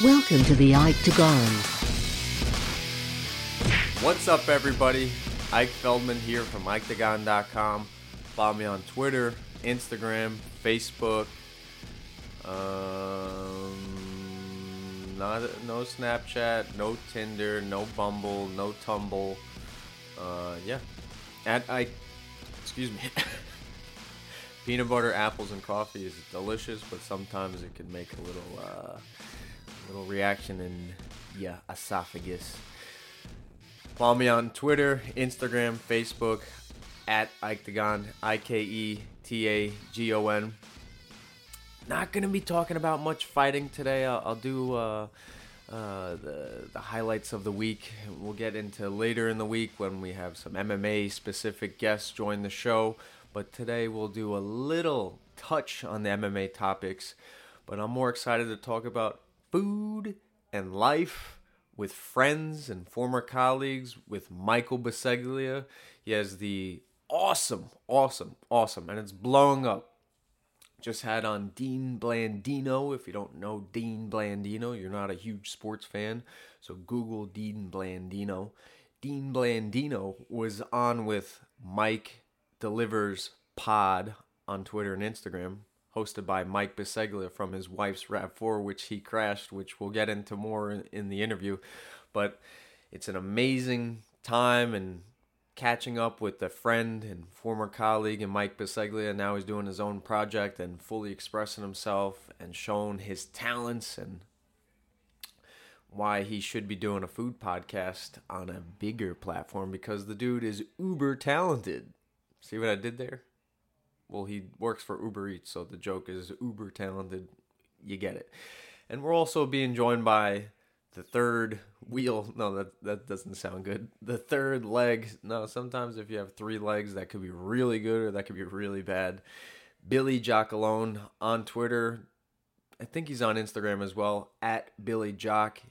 Welcome to the Ictagon. What's up, everybody? Ike Feldman here from Ictagon.com. Follow me on Twitter, Instagram, Facebook. No Snapchat, no Tinder, no Bumble, no Tumble. At Ike. Excuse me. Peanut butter, apples, and coffee is delicious, but sometimes it can make a little reaction in your esophagus. Follow me on Twitter, Instagram, Facebook, at Ictagon, Iketagon. Not going to be talking about much fighting today. I'll do the highlights of the week. We'll get into later in the week when we have some MMA-specific guests join the show. But today we'll do a little touch on the MMA topics. But I'm more excited to talk about food and life with friends and former colleagues with Michael Biseglia. He has the awesome, and it's blowing up. Just had on Dean Blandino. If you don't know Dean Blandino, you're not a huge sports fan. So Google Dean Blandino. Dean Blandino was on with Mike Delivers Pod on Twitter and Instagram, hosted by Mike Biseglia from his wife's RAV4, which he crashed, which we'll get into more in the interview. But it's an amazing time and catching up with a friend and former colleague and Mike Biseglia. Now he's doing his own project and fully expressing himself and showing his talents and why he should be doing a food podcast on a bigger platform, because the dude is uber talented. See what I did there? Well, he works for Uber Eats, so the joke is uber talented. You get it. And we're also being joined by the third wheel. No, that doesn't sound good. The third leg. No, sometimes if you have three legs, that could be really good or that could be really bad. Billy Giacalone on Twitter. I think he's on Instagram as well, at Billy Jock,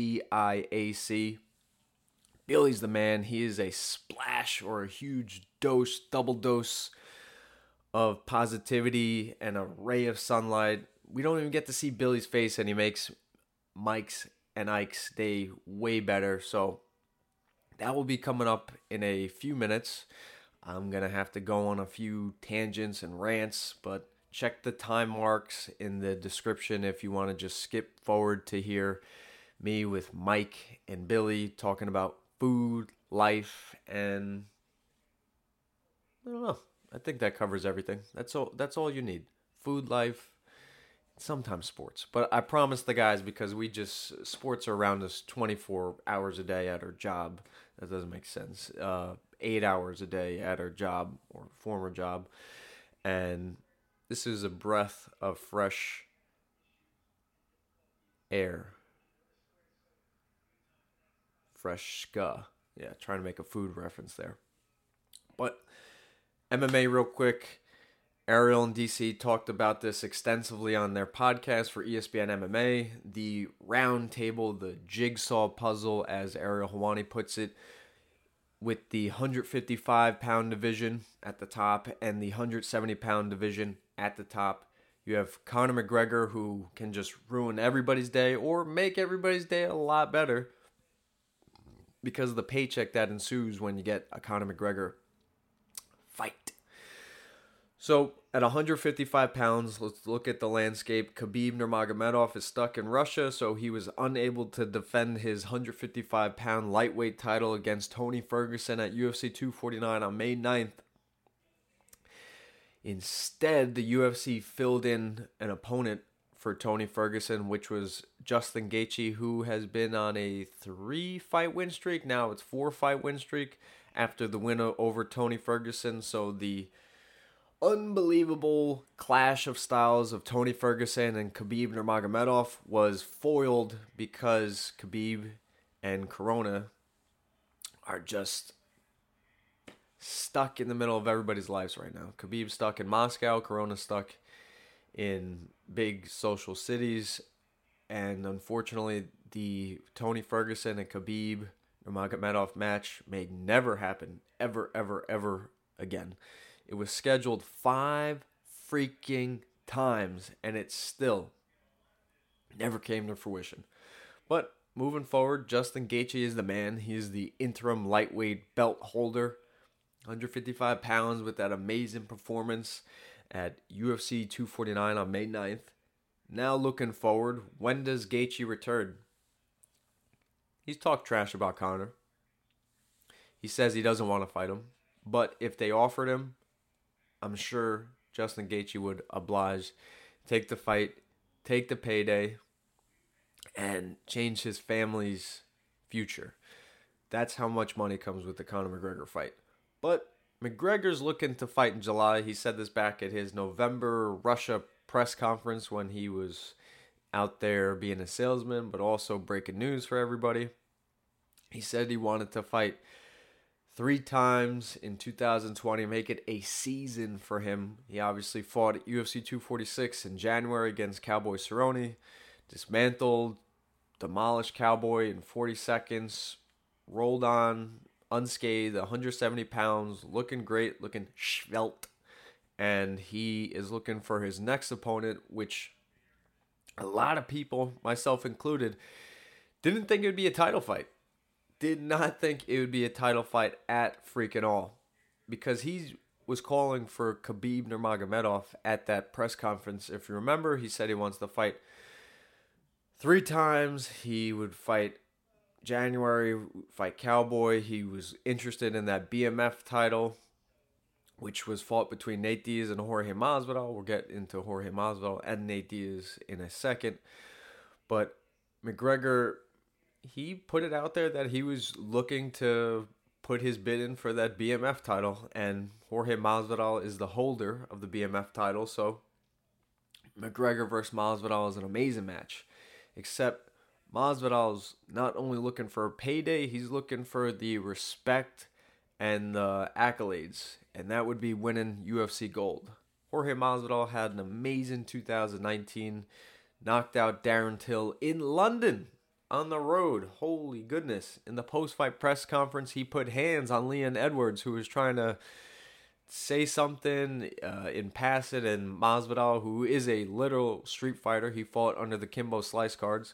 Giac. Billy's the man. He is a splash or a huge dose, double dose of positivity and a ray of sunlight. We don't even get to see Billy's face, and he makes Mike's and Ike's day way better. So that will be coming up in a few minutes. I'm going to have to go on a few tangents and rants, but check the time marks in the description if you want to just skip forward to hear me with Mike and Billy talking about food, life, and I don't know. I think that covers everything. That's all you need. Food, life, sometimes sports. But I promise the guys, because sports are around us 24 hours a day at our job. That doesn't make sense. 8 hours a day at our job or former job. And this is a breath of fresh air. Fresh ska. Yeah, trying to make a food reference there. But MMA real quick. Ariel and DC talked about this extensively on their podcast for ESPN MMA. The round table, the jigsaw puzzle, as Ariel Helwani puts it, with the 155-pound division at the top and the 170-pound division at the top. You have Conor McGregor, who can just ruin everybody's day or make everybody's day a lot better because of the paycheck that ensues when you get a Conor McGregor fight. So at 155 pounds, let's look at the landscape. Khabib Nurmagomedov is stuck in Russia, so he was unable to defend his 155-pound lightweight title against Tony Ferguson at UFC 249 on May 9th. Instead, the UFC filled in an opponent for Tony Ferguson, which was Justin Gaethje, who has been on a 3-fight win streak. Now it's 4-fight win streak after the win over Tony Ferguson. So the unbelievable clash of styles of Tony Ferguson and Khabib Nurmagomedov was foiled because Khabib and Corona are just stuck in the middle of everybody's lives right now. Khabib's stuck in Moscow, Corona's stuck in big social cities, and unfortunately the Tony Ferguson and Khabib Nurmagomedov match may never happen ever again. It was scheduled 5 freaking times, and it still never came to fruition. But moving forward, Justin Gaethje is the man. He is the interim lightweight belt holder. 155 pounds with that amazing performance at UFC 249 on May 9th. Now looking forward, when does Gaethje return? He's talked trash about Conor. He says he doesn't want to fight him. But if they offered him, I'm sure Justin Gaethje would oblige, take the fight, take the payday, and change his family's future. That's how much money comes with the Conor McGregor fight. But McGregor's looking to fight in July. He said this back at his November Russia press conference when he was out there being a salesman, but also breaking news for everybody. He said he wanted to fight 3 times in 2020, make it a season for him. He obviously fought at UFC 246 in January against Cowboy Cerrone, dismantled, demolished Cowboy in 40 seconds, rolled on unscathed, 170 pounds, looking great, looking svelte. And he is looking for his next opponent, which a lot of people, myself included, didn't think it would be a title fight. Did not think it would be a title fight at freaking all. Because he was calling for Khabib Nurmagomedov at that press conference. If you remember, he said he wants to fight 3 times. He would fight January, fight Cowboy. He was interested in that BMF title, which was fought between Nate Diaz and Jorge Masvidal. We'll get into Jorge Masvidal and Nate Diaz in a second. But McGregor, he put it out there that he was looking to put his bid in for that BMF title, and Jorge Masvidal is the holder of the BMF title, so McGregor versus Masvidal is an amazing match. Except Masvidal's not only looking for a payday, he's looking for the respect and the accolades, and that would be winning UFC gold. Jorge Masvidal had an amazing 2019, knocked out Darren Till in London on the road. Holy goodness. In the post-fight press conference, he put hands on Leon Edwards, who was trying to say something in passing, and Masvidal, who is a literal street fighter, he fought under the Kimbo Slice cards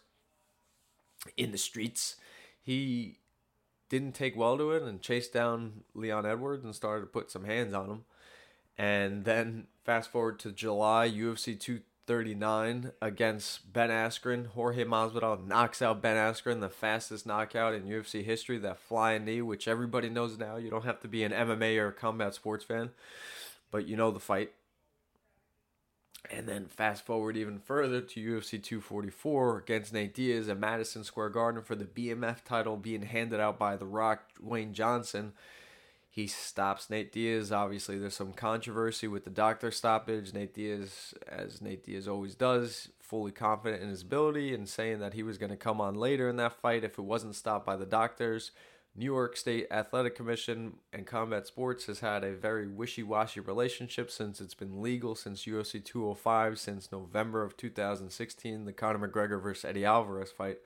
in the streets. He didn't take well to it and chased down Leon Edwards and started to put some hands on him. And then fast forward to July, UFC 239 against Ben Askren. Jorge Masvidal knocks out Ben Askren, the fastest knockout in UFC history, that flying knee, which everybody knows now. You don't have to be an MMA or combat sports fan, but you know the fight. And then fast forward even further to UFC 244 against Nate Diaz at Madison Square Garden for the BMF title being handed out by The Rock, Dwayne Johnson. He stops Nate Diaz. Obviously, there's some controversy with the doctor stoppage. Nate Diaz, as Nate Diaz always does, fully confident in his ability and saying that he was going to come on later in that fight if it wasn't stopped by the doctors. New York State Athletic Commission and Combat Sports has had a very wishy-washy relationship since it's been legal since UFC 205, since November of 2016, the Conor McGregor versus Eddie Alvarez fight.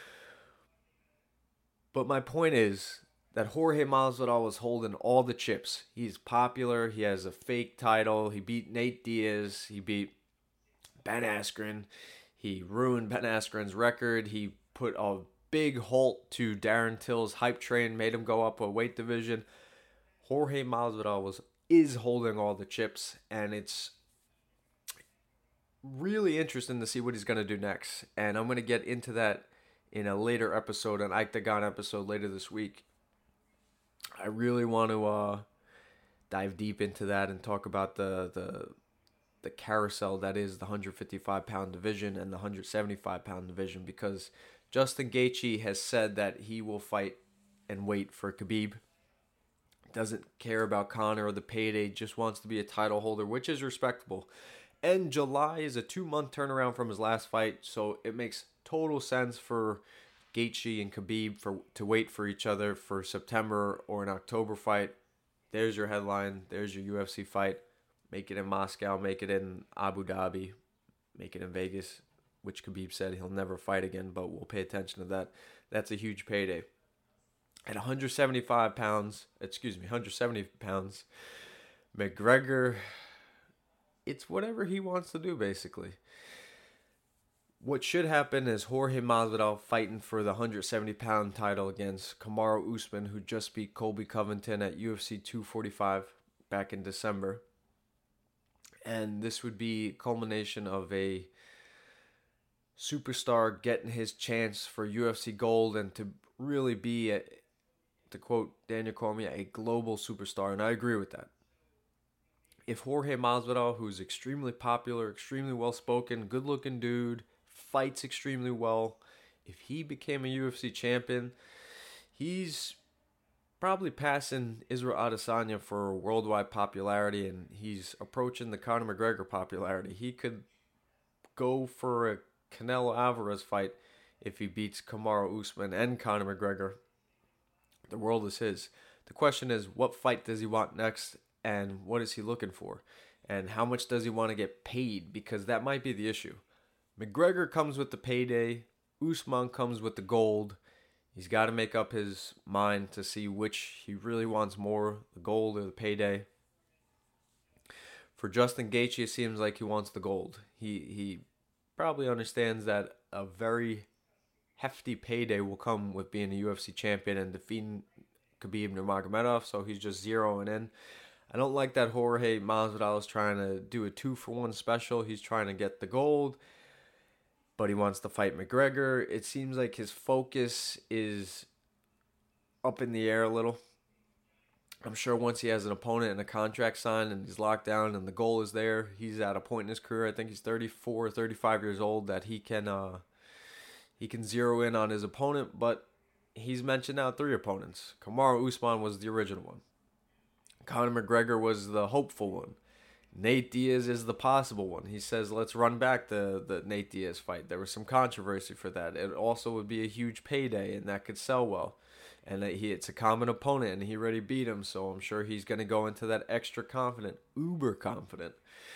But my point is that Jorge Masvidal was holding all the chips. He's popular. He has a fake title. He beat Nate Diaz. He beat Ben Askren. He ruined Ben Askren's record. He put a big halt to Darren Till's hype train, made him go up a weight division. Jorge Masvidal is holding all the chips, and it's really interesting to see what he's going to do next. And I'm going to get into that in a later episode, an Octagon episode later this week. I really want to dive deep into that and talk about the carousel that is the 155-pound division and the 175-pound division, because Justin Gaethje has said that he will fight and wait for Khabib. Doesn't care about Conor or the payday, just wants to be a title holder, which is respectable. And July is a 2-month turnaround from his last fight, so it makes total sense for Gaethje and Khabib to wait for each other for September or an October fight. There's your headline. There's your UFC fight. Make it in Moscow. Make it in Abu Dhabi. Make it in Vegas, which Khabib said he'll never fight again, but we'll pay attention to that. That's a huge payday. At 170 pounds, McGregor, it's whatever he wants to do, basically. What should happen is Jorge Masvidal fighting for the 170-pound title against Kamaru Usman, who just beat Colby Covington at UFC 245 back in December. And this would be culmination of a superstar getting his chance for UFC gold and to really be, to quote Daniel Cormier, a global superstar. And I agree with that. If Jorge Masvidal, who's extremely popular, extremely well-spoken, good-looking dude, fights extremely well, if he became a UFC champion, he's probably passing Israel Adesanya for worldwide popularity, and he's approaching the Conor McGregor popularity. He could go for a Canelo Alvarez fight if he beats Kamaru Usman and Conor McGregor. The world is his. The question is, what fight does he want next, and what is he looking for? And how much does he want to get paid? Because that might be the issue. McGregor comes with the payday. Usman comes with the gold. He's got to make up his mind to see which he really wants more, the gold or the payday. For Justin Gaethje, it seems like he wants the gold. He probably understands that a very hefty payday will come with being a UFC champion and defeating Khabib Nurmagomedov, so he's just zeroing in. I don't like that Jorge Masvidal is trying to do a 2-for-1 special. He's trying to get the gold, but he wants to fight McGregor. It seems like his focus is up in the air a little. I'm sure once he has an opponent and a contract signed and he's locked down and the goal is there, he's at a point in his career, I think he's 34, 35 years old, that he can zero in on his opponent, but he's mentioned now 3 opponents. Kamaru Usman was the original one. Conor McGregor was the hopeful one. Nate Diaz is the possible one. He says, let's run back the Nate Diaz fight. There was some controversy for that. It also would be a huge payday, and that could sell well. And it's a common opponent, and he already beat him, so I'm sure he's going to go into that extra confident, uber confident.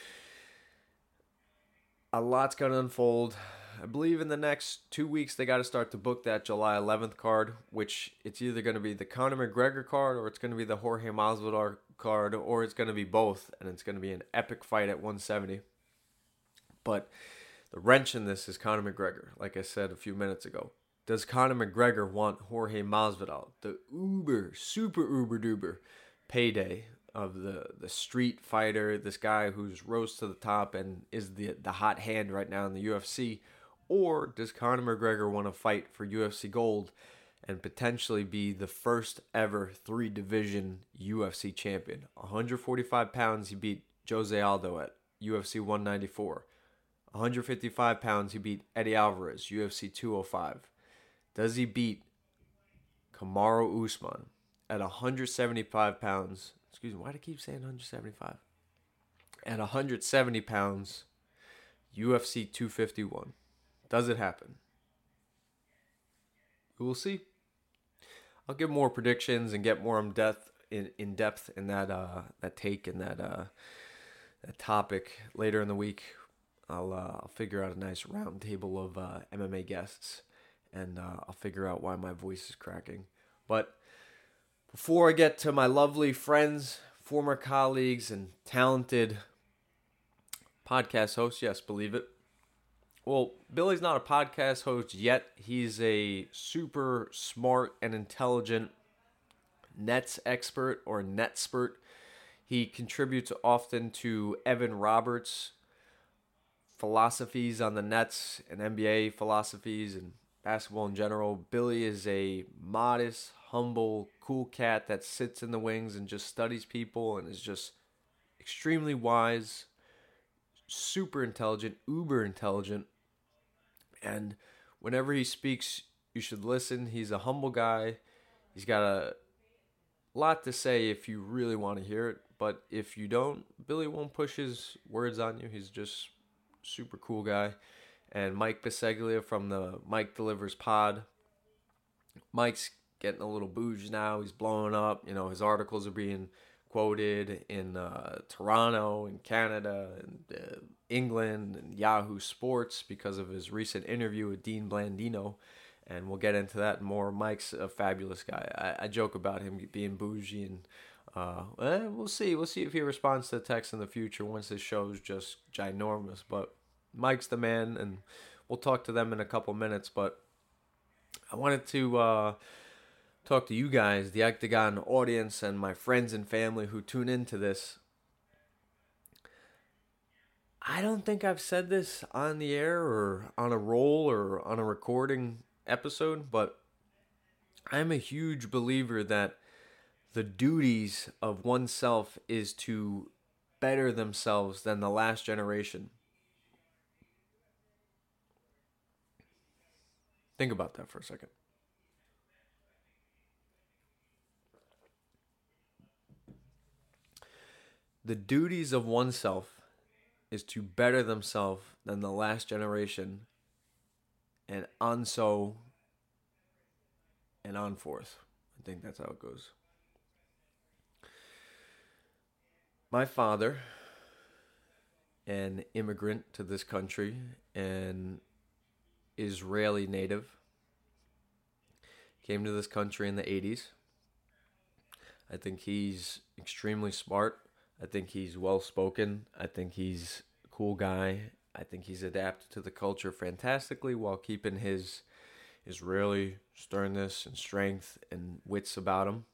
A lot's going to unfold. I believe in the next 2 weeks they got to start to book that July 11th card, which it's either going to be the Conor McGregor card or it's going to be the Jorge Masvidal card, or it's going to be both, and it's going to be an epic fight at 170. But the wrench in this is Conor McGregor, like I said a few minutes ago. Does Conor McGregor want Jorge Masvidal, the super uber duper payday of the street fighter, this guy who's rose to the top and is the hot hand right now in the UFC? Or does Conor McGregor want to fight for UFC gold and potentially be the first ever 3-division UFC champion? 145 pounds, he beat Jose Aldo at UFC 194. 155 pounds, he beat Eddie Alvarez, UFC 205. Does he beat Kamaru Usman at 175 pounds? Excuse me, why do I keep saying 175? At 170 pounds, UFC 251. Does it happen? We will see. I'll give more predictions and get more in depth in that take and that topic later in the week. I'll figure out a nice round table of MMA guests, and I'll figure out why my voice is cracking. But before I get to my lovely friends, former colleagues, and talented podcast hosts, yes, believe it. Well, Billy's not a podcast host yet. He's a super smart and intelligent Nets expert or Netspert. He contributes often to Evan Roberts' philosophies on the Nets and NBA philosophies and basketball in general. Billy is a modest, humble, cool cat that sits in the wings and just studies people and is just extremely wise, super intelligent, uber intelligent. And whenever he speaks, you should listen. He's a humble guy. He's got a lot to say if you really want to hear it. But if you don't, Billy won't push his words on you. He's just a super cool guy. And Mike Biseglia from the Mike Delivers pod. Mike's getting a little bougie now. He's blowing up. You know, his articles are being quoted in Toronto, in Canada, and England, and Yahoo Sports because of his recent interview with Dean Blandino. And we'll get into that more. Mike's a fabulous guy. I joke about him being bougie, and we'll see. We'll see if he responds to the text in the future once his show is just ginormous. But Mike's the man, and we'll talk to them in a couple minutes. But I wanted to talk to you guys, the Octagon audience, and my friends and family who tune into this. I don't think I've said this on the air or on a roll or on a recording episode, but I'm a huge believer that the duties of oneself is to better themselves than the last generation. Think about that for a second. The duties of oneself is to better themselves than the last generation, and on so and on forth. I think that's how it goes. My father, an immigrant to this country, an Israeli native, came to this country in the 80s. I think he's extremely smart. I think he's well spoken. I think he's a cool guy. I think he's adapted to the culture fantastically while keeping his Israeli sternness and strength and wits about him.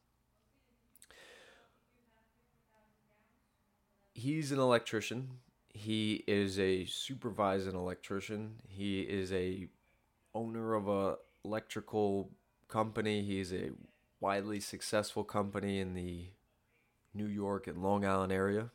He's an electrician. He is a supervising electrician. He is a owner of a electrical company. He's a widely successful company in the New York and Long Island area.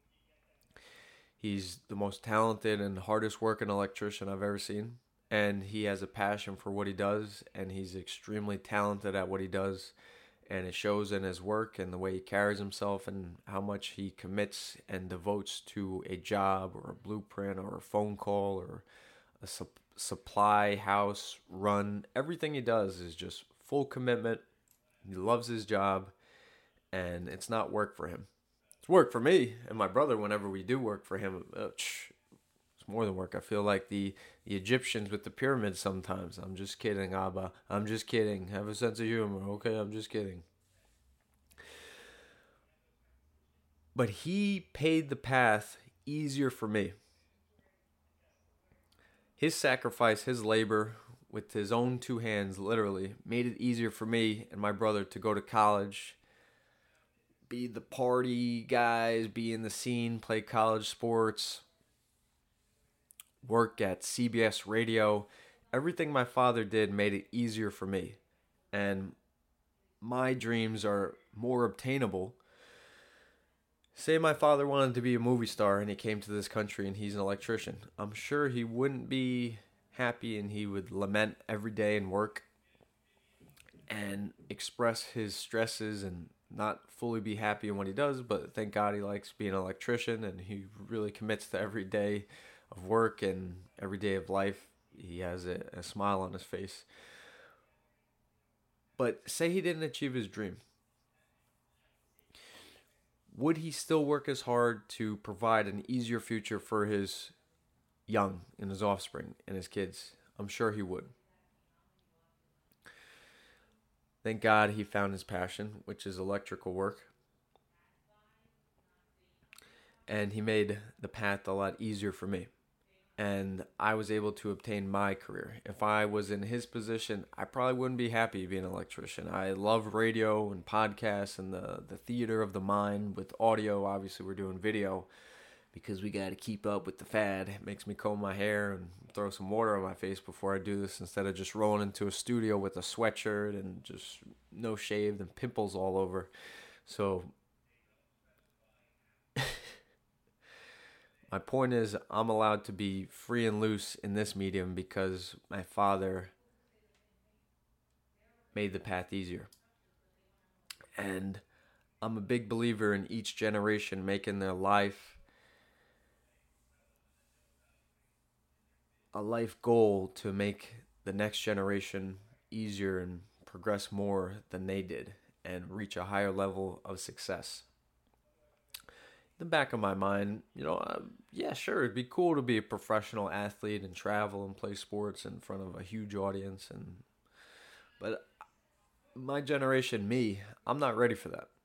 He's the most talented and hardest working electrician I've ever seen. And he has a passion for what he does, and he's extremely talented at what he does. And it shows in his work and the way he carries himself and how much he commits and devotes to a job or a blueprint or a phone call or a supply house run. Everything he does is just full commitment. He loves his job, and it's not work for him. It's work for me and my brother whenever we do work for him. It's more than work. I feel like the Egyptians with the pyramids sometimes. I'm just kidding, Abba. I'm just kidding. Have a sense of humor. Okay, I'm just kidding. But he paid the path easier for me. His sacrifice, his labor, with his own two hands, literally, made it easier for me and my brother to go to college, be the party guys, be in the scene, play college sports, work at CBS Radio. Everything my father did made it easier for me. And my dreams are more obtainable. Say my father wanted to be a movie star and he came to this country and he's an electrician. I'm sure he wouldn't be happy and he would lament every day and work and express his stresses and not fully be happy in what he does, but thank God he likes being an electrician and he really commits to every day of work and every day of life. He has a smile on his face. But say he didn't achieve his dream. Would he still work as hard to provide an easier future for his young and his offspring and his kids? I'm sure he would. Thank God he found his passion, which is electrical work. And he made the path a lot easier for me. And I was able to obtain my career. If I was in his position, I probably wouldn't be happy being an electrician. I love radio and podcasts and the theater of the mind with audio. Obviously, we're doing video because we got to keep up with the fad. It makes me comb my hair and throw some water on my face before I do this instead of just rolling into a studio with a sweatshirt and just no shaved and pimples all over. So my point is, I'm allowed to be free and loose in this medium because my father made the path easier. And I'm a big believer in each generation making their life a life goal to make the next generation easier and progress more than they did and reach a higher level of success. The back of my mind, yeah, sure, it'd be cool to be a professional athlete and travel and play sports in front of a huge audience, but my generation, I'm not ready for that.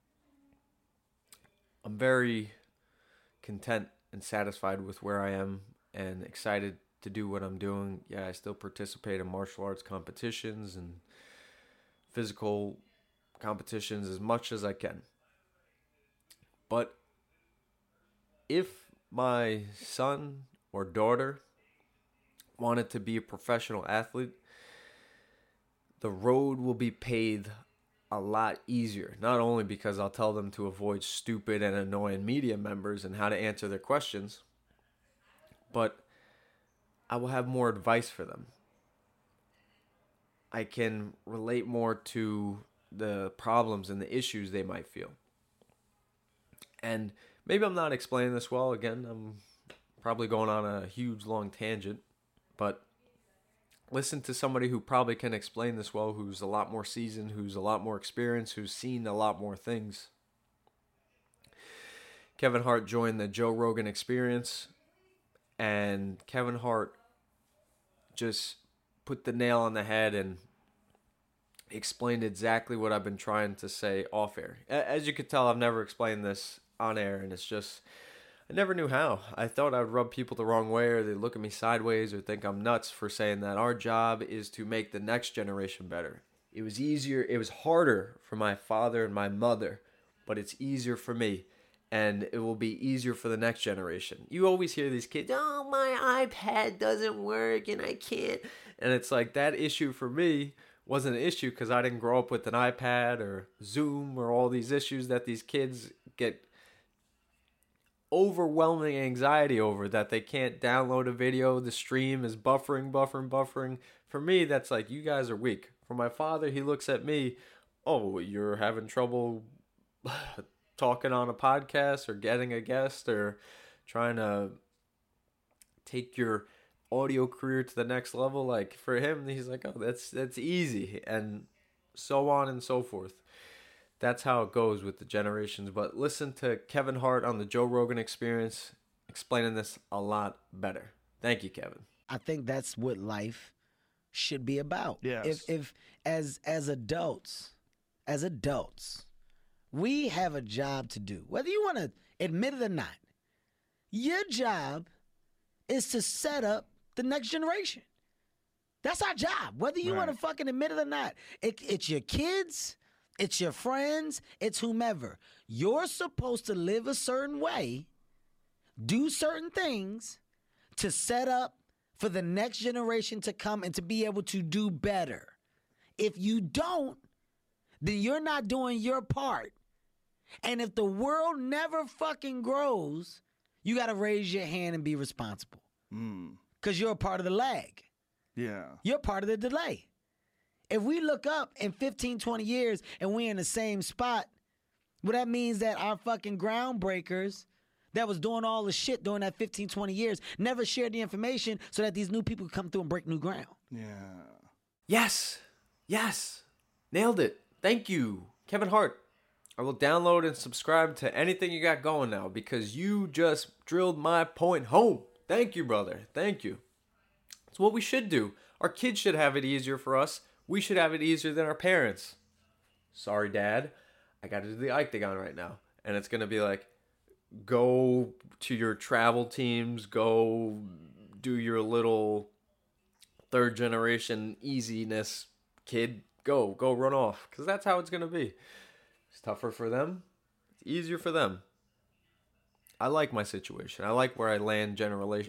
I'm very content and satisfied with where I am and excited to do what I'm doing. Yeah, I still participate in martial arts competitions and physical competitions as much as I can. But if my son or daughter wanted to be a professional athlete, the road will be paved a lot easier. Not only because I'll tell them to avoid stupid and annoying media members and how to answer their questions, but I will have more advice for them. I can relate more to the problems and the issues they might feel. And maybe I'm not explaining this well. Again, I'm probably going on a huge long tangent, but listen to somebody who probably can explain this well, who's a lot more seasoned, who's a lot more experienced, who's seen a lot more things. Kevin Hart joined the Joe Rogan Experience, and Kevin Hart just put the nail on the head and explained exactly what I've been trying to say off air. As you could tell, I've never explained this on air, and it's just, I never knew how. I thought I would rub people the wrong way, or they'd look at me sideways or think I'm nuts for saying that our job is to make the next generation better. It was harder for my father and my mother, but it's easier for me, and it will be easier for the next generation. You always hear these kids, oh, my iPad doesn't work and I can't. And it's like, that issue for me wasn't an issue because I didn't grow up with an iPad or Zoom or all these issues that these kids get overwhelming anxiety over, that they can't download a video, the stream is buffering. For me, that's like, you guys are weak. For my father, he looks at me, oh, you're having trouble talking on a podcast or getting a guest or trying to take your audio career to the next level. Like, for him, he's like, oh, that's easy, and so on and so forth. That's how it goes with the generations. But listen to Kevin Hart on the Joe Rogan Experience explaining this a lot better. Thank you, Kevin. I think that's what life should be about. Yes. If as adults, we have a job to do. Whether you want to admit it or not, your job is to set up the next generation. That's our job. Whether you want to fucking admit it or not. It's your kids, it's your friends, it's whomever. You're supposed to live a certain way, do certain things to set up for the next generation to come and to be able to do better. If you don't, then you're not doing your part. And if the world never fucking grows, you got to raise your hand and be responsible. Because you're a part of the lag. Yeah. You're part of the delay. If we look up in 15, 20 years and we're in the same spot, well, that means that our fucking groundbreakers that was doing all the shit during that 15, 20 years never shared the information so that these new people could come through and break new ground. Yeah. Yes. Nailed it. Thank you, Kevin Hart. I will download and subscribe to anything you got going now because you just drilled my point home. Thank you, brother. Thank you. It's what we should do. Our kids should have it easier for us. We should have it easier than our parents. Sorry, Dad. I got to do the Octagon right now. And it's going to be like, go to your travel teams. Go do your little third generation easiness, kid. Go run off. Because that's how it's going to be. It's tougher for them. It's easier for them. I like my situation. I like where I land generationally.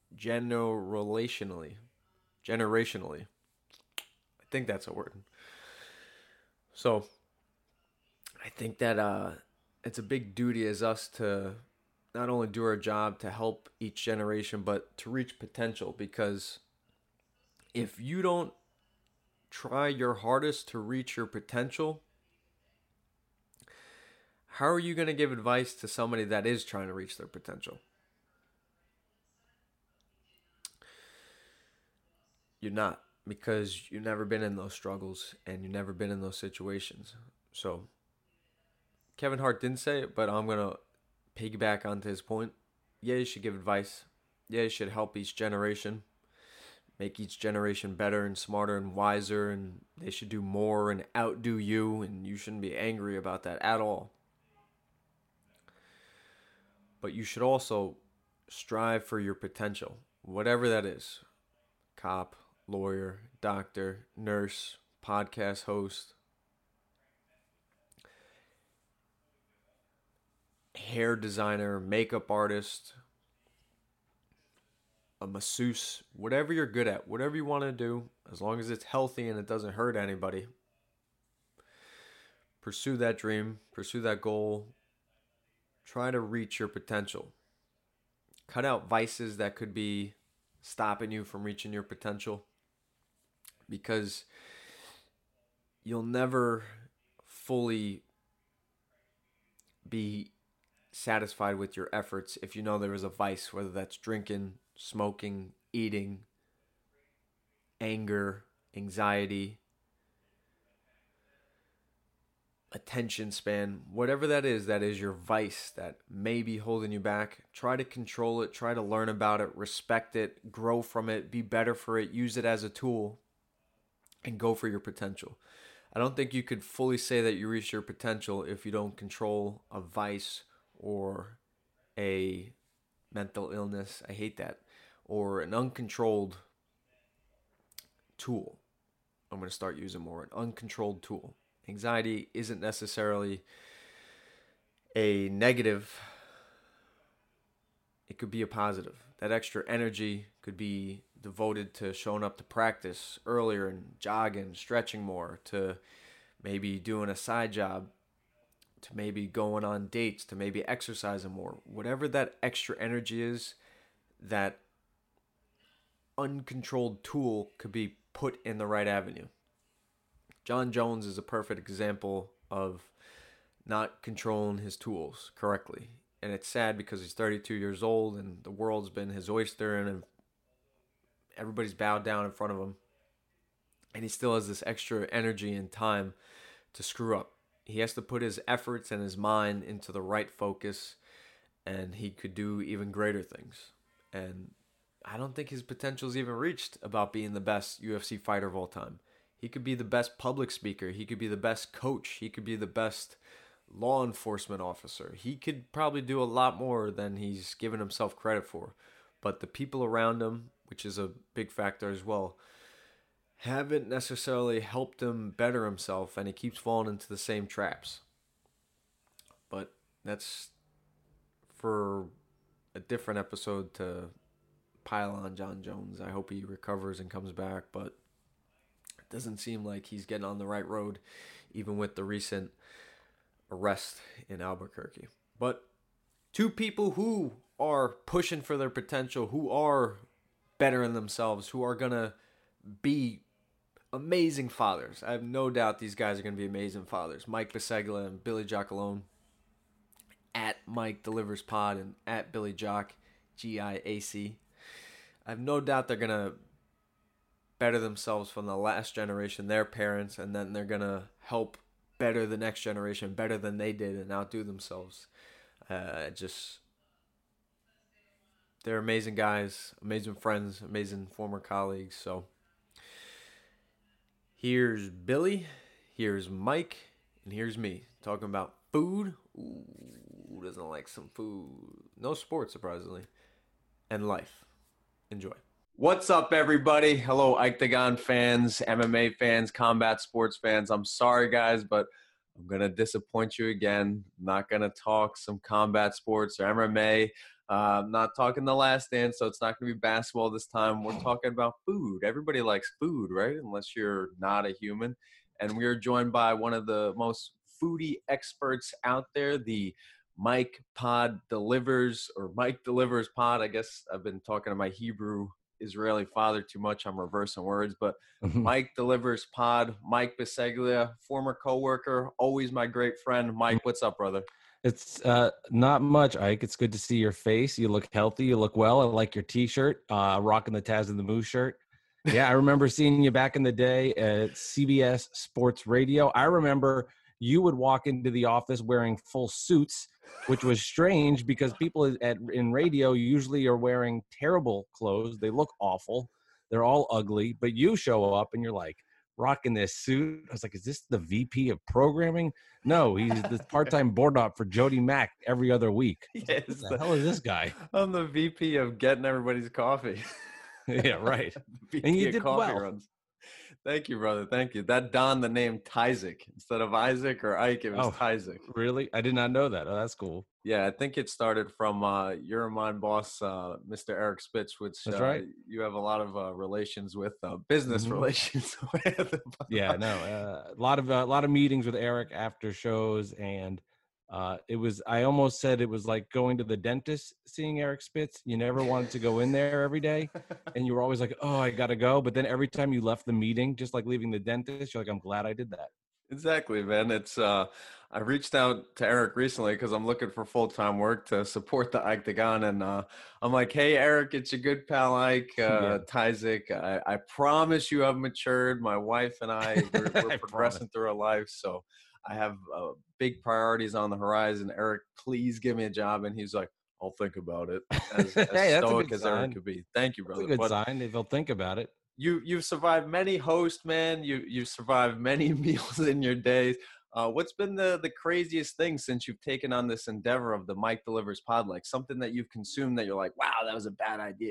I think that's a word. So, I think that it's a big duty as us to not only do our job to help each generation, but to reach potential. Because if you don't try your hardest to reach your potential, how are you going to give advice to somebody that is trying to reach their potential? You're not, because you've never been in those struggles and you've never been in those situations. So, Kevin Hart didn't say it, but I'm going to piggyback onto his point. Yeah, you should give advice. Yeah, you should help each generation. Make each generation better and smarter and wiser, and they should do more and outdo you, and you shouldn't be angry about that at all. But you should also strive for your potential. whatever that is, cop, lawyer, doctor, nurse, podcast host, hair designer, makeup artist, a masseuse, whatever you're good at, whatever you want to do, as long as it's healthy and it doesn't hurt anybody, pursue that dream, pursue that goal, try to reach your potential. Cut out vices that could be stopping you from reaching your potential, because you'll never fully be satisfied with your efforts if you know there is a vice, whether that's drinking, smoking, eating, anger, anxiety, attention span, whatever that is your vice that may be holding you back. Try to control it, try to learn about it, respect it, grow from it, be better for it, use it as a tool, and go for your potential. I don't think you could fully say that you reach your potential if you don't control a vice or a mental illness. I hate that. Or an uncontrolled tool. I'm going to start using more. An uncontrolled tool. Anxiety isn't necessarily a negative. It could be a positive. That extra energy could be devoted to showing up to practice earlier and jogging, stretching more, to maybe doing a side job, to maybe going on dates, to maybe exercising more. Whatever that extra energy is, that uncontrolled tool could be put in the right avenue. Jon Jones is a perfect example of not controlling his tools correctly. And it's sad because he's 32 years old and the world's been his oyster and everybody's bowed down in front of him. And he still has this extra energy and time to screw up. He has to put his efforts and his mind into the right focus, and he could do even greater things. And I don't think his potential is even reached about being the best UFC fighter of all time. He could be the best public speaker. He could be the best coach. He could be the best law enforcement officer. He could probably do a lot more than he's given himself credit for. But the people around him, which is a big factor as well, haven't necessarily helped him better himself, and he keeps falling into the same traps. But that's for a different episode to pile on Jon Jones. I hope he recovers and comes back, but it doesn't seem like he's getting on the right road, even with the recent arrest in Albuquerque. But two people who are pushing for their potential, who are bettering themselves, who are going to be amazing fathers. I have no doubt these guys are going to be amazing fathers. Mike Bisegglia and Billy Giacolone, at Mike Delivers Pod and at Billy Jock, Giac. I have no doubt they're going to better themselves from the last generation, their parents, and then they're going to help better the next generation, better than they did, and outdo themselves. They're amazing guys, amazing friends, amazing former colleagues. So here's Billy, here's Mike, and here's me talking about food. Ooh, who doesn't like some food? No sports, surprisingly. And life. Enjoy. What's up, everybody? Hello, Octagon fans, MMA fans, combat sports fans. I'm sorry, guys, but I'm going to disappoint you again. I'm not going to talk some combat sports or MMA. I'm not talking The Last Dance, so it's not going to be basketball this time. We're talking about food. Everybody likes food, right? Unless you're not a human. And we are joined by one of the most foodie experts out there, the Mike Delivers Pod. I guess I've been talking to my Hebrew Israeli father too much. I'm reversing words, but Mike Delivers Pod, Mike Bisegglia, former coworker, always my great friend. Mike, what's up, brother? It's not much, Ike. It's good to see your face. You look healthy. You look well. I like your T-shirt, rocking the Taz and the Moose shirt. Yeah, I remember seeing you back in the day at CBS Sports Radio. I remember you would walk into the office wearing full suits, which was strange because people in radio usually are wearing terrible clothes. They look awful. They're all ugly. But you show up and you're like, rocking this suit. I was like, is this the VP of programming? No, he's the part-time board op for Jody Mack every other week. Yes, What the hell is this guy? I'm the VP of getting everybody's coffee. Yeah, right. VP And you of did coffee well. runs. Thank you, brother. Thank you. That donned the name Tyzik instead of Isaac or Ike. It was Oh. Tyzik. Really? I did not know that. Oh, that's cool. Yeah, I think it started from your mine boss, Mr. Eric Spitz, which That's right. you have a lot of relations with, business Mhm. relations with. Yeah, no, a lot of meetings with Eric after shows, and it was. I almost said it was like going to the dentist, seeing Eric Spitz. You never wanted to go in there every day, and you were always like, "Oh, I gotta go." But then every time you left the meeting, just like leaving the dentist, you're like, "I'm glad I did that." Exactly, man. It's I reached out to Eric recently because I'm looking for full-time work to support the Ike Dagan, and I'm like, hey, Eric, it's your good pal Ike Yeah. Tyzik. I promise you have matured. My wife and I we're I progressing through our life, so I have big priorities on the horizon. Eric, please give me a job, and he's like, I'll think about it. As Hey, that's a stoic good as Eric sign. could be. Thank you, That's a brother. good sign if they'll think about it. You've survived many hosts, man. You've survived many meals in your days. What's been the craziest thing since you've taken on this endeavor of the Mike Delivers pod? Like something that you've consumed that you're like, wow, that was a bad idea.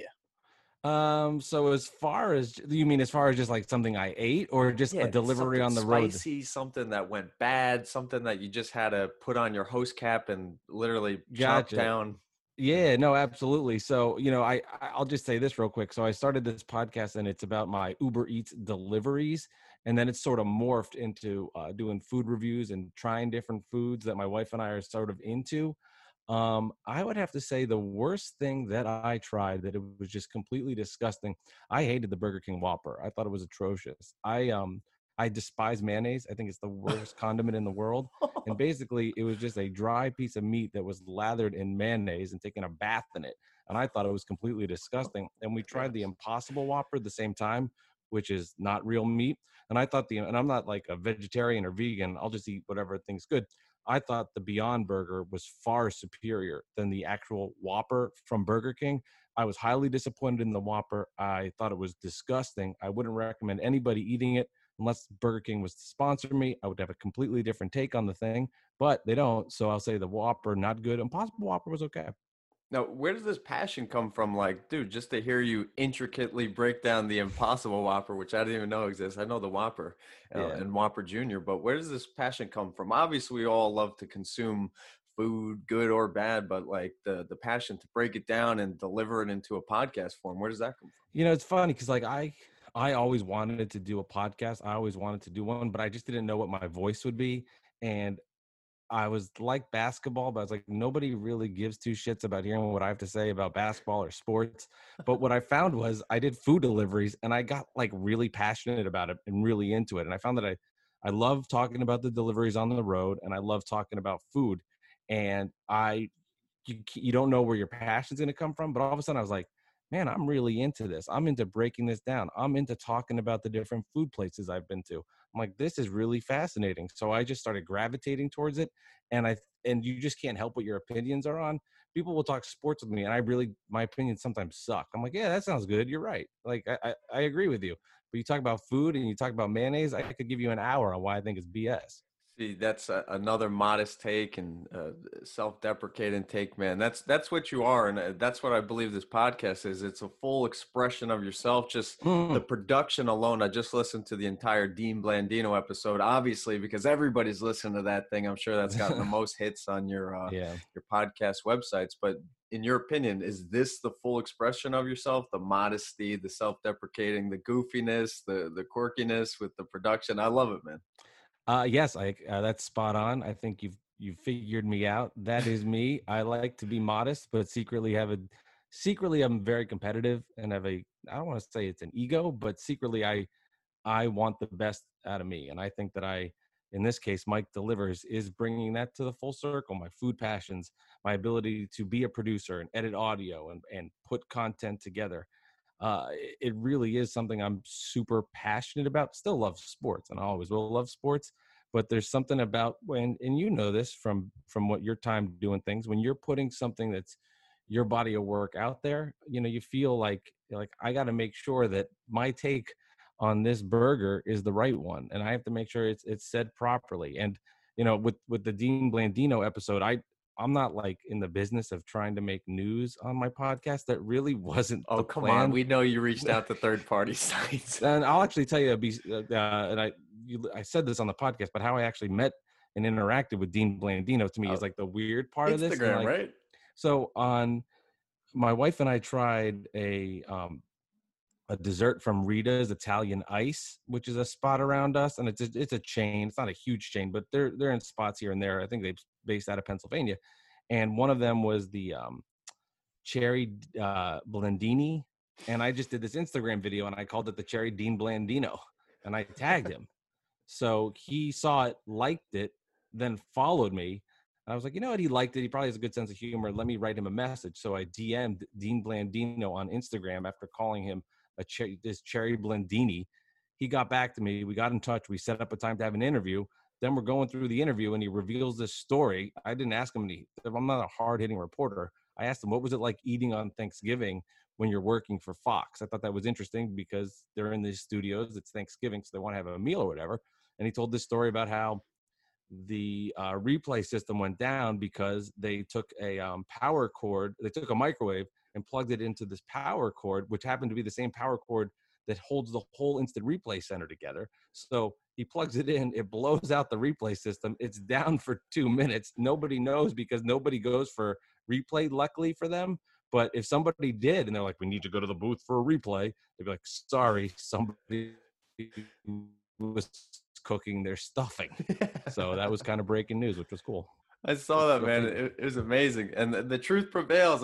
So as far as you mean, as far as just like something I ate, or just a delivery on the road? Spicy, something that went bad, something that you just had to put on your host cap and literally chop Gotcha. down. Yeah, no, absolutely. So, I'll just say this real quick. So I started this podcast and it's about my Uber Eats deliveries. And then it's sort of morphed into doing food reviews and trying different foods that my wife and I are sort of into. I would have to say the worst thing that I tried, that it was just completely disgusting. I hated the Burger King Whopper. I thought it was atrocious. I despise mayonnaise. I think it's the worst condiment in the world. And basically, it was just a dry piece of meat that was lathered in mayonnaise and taking a bath in it. And I thought it was completely disgusting. And we tried the Impossible Whopper at the same time, which is not real meat. And I thought and I'm not like a vegetarian or vegan. I'll just eat whatever thing's good. I thought the Beyond Burger was far superior than the actual Whopper from Burger King. I was highly disappointed in the Whopper. I thought it was disgusting. I wouldn't recommend anybody eating it unless Burger King was to sponsor me. I would have a completely different take on the thing, but they don't. So I'll say the Whopper, not good. Impossible Whopper was okay. Now, where does this passion come from? Like, dude, just to hear you intricately break down the Impossible Whopper, which I didn't even know exists. I know the Whopper and Whopper Jr., but where does this passion come from? Obviously, we all love to consume food, good or bad, but like the passion to break it down and deliver it into a podcast form, where does that come from? It's funny because like I always wanted to do a podcast. I always wanted to do one, but I just didn't know what my voice would be. And I was like basketball, but I was like, nobody really gives two shits about hearing what I have to say about basketball or sports. But what I found was I did food deliveries and I got like really passionate about it and really into it. And I found that I love talking about the deliveries on the road and I love talking about food. And you don't know where your passion's going to come from. But all of a sudden I was like, man, I'm really into this. I'm into breaking this down. I'm into talking about the different food places I've been to. I'm like, this is really fascinating. So I just started gravitating towards it. And you just can't help what your opinions are on. People will talk sports with me and my opinions sometimes suck. I'm like, yeah, that sounds good. You're right. Like, I agree with you. But you talk about food and you talk about mayonnaise, I could give you an hour on why I think it's BS. See, that's another modest take and self-deprecating take, man. That's what you are, and that's what I believe this podcast is. It's a full expression of yourself. Just the production alone. I just listened to the entire Dean Blandino episode, obviously, because everybody's listening to that thing. I'm sure that's gotten the most hits on your podcast websites. But in your opinion, is this the full expression of yourself? The modesty, the self-deprecating, the goofiness, the quirkiness with the production. I love it, man. Yes, that's spot on. I think you've figured me out. That is me. I like to be modest, but secretly I'm very competitive and I don't want to say it's an ego, but secretly I want the best out of me. And I think that in this case, Mike Delivers is bringing that to the full circle. My food passions, my ability to be a producer and edit audio and put content together. It really is something I'm super passionate about. Still love sports and I always will love sports, but there's something about and you know this from what your time doing things, when you're putting something that's your body of work out there, you feel like I got to make sure that my take on this burger is the right one, and I have to make sure it's said properly. And with the Dean Blandino episode, I'm not like in the business of trying to make news on my podcast. That really wasn't Oh, the come plan. on. We know you reached out to third-party sites. And I'll actually tell you, and I said this on the podcast, but how I actually met and interacted with Dean Blandino to me is like the weird part of this. Instagram, right? So my wife and I tried a dessert from Rita's Italian Ice, which is a spot around us, and it's a chain. It's not a huge chain, but they're in spots here and there. I think they're based out of Pennsylvania, and one of them was the cherry Blandini, and I just did this Instagram video and I called it the Cherry Dean Blandino, and I tagged him. So he saw it, liked it, then followed me. And I was like, you know what? He liked it. He probably has a good sense of humor. Let me write him a message. So I DM'd Dean Blandino on Instagram after calling him this Cherry Blandini. He got back to me. We got in touch. We set up a time to have an interview. Then we're going through the interview and he reveals this story. I didn't ask him I'm not a hard-hitting reporter. I asked him, what was it like eating on Thanksgiving when you're working for Fox? I thought that was interesting because they're in these studios. It's Thanksgiving, so they want to have a meal or whatever. And he told this story about how the replay system went down because they took a power cord. They took a microwave and plugged it into this power cord, which happened to be the same power cord that holds the whole instant replay center together. So he plugs it in, it blows out the replay system. It's down for 2 minutes. Nobody knows because nobody goes for replay, luckily for them. But if somebody did, and they're like, we need to go to the booth for a replay, they'd be like, sorry, somebody was cooking their stuffing. So that was kind of breaking news, which was cool. I saw that, man. It was amazing, and the truth prevails.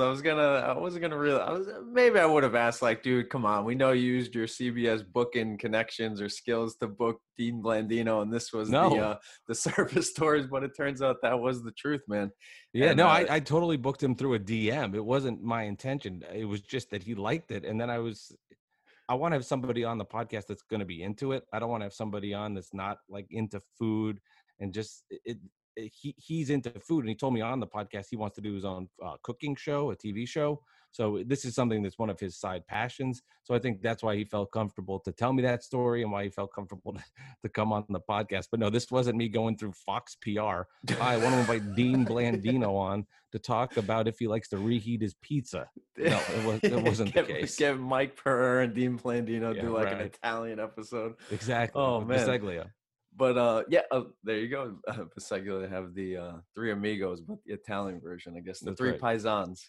Maybe I would have asked, like, dude, come on, we know you used your CBS booking connections or skills to book Dean Blandino, and this was the surface stories, but it turns out that was the truth, man. Yeah, and, I totally booked him through a DM. It wasn't my intention. It was just that he liked it, and then I want to have somebody on the podcast that's going to be into it. I don't want to have somebody on that's not like into food and just he's into food. And he told me on the podcast he wants to do his own cooking show, a TV show. So this is something that's one of his side passions. So I think that's why he felt comfortable to tell me that story and why he felt comfortable to come on the podcast. But no, this wasn't me going through Fox PR. I want to invite Dean Blandino on to talk about if he likes to reheat his pizza. No, it wasn't the case. Get Mike Pereira and Dean Blandino do like an Italian episode. Exactly. Oh, man. Biseglia. But there you go. Biseglia have the Three Amigos, but the Italian version, I guess, the Three Paisans.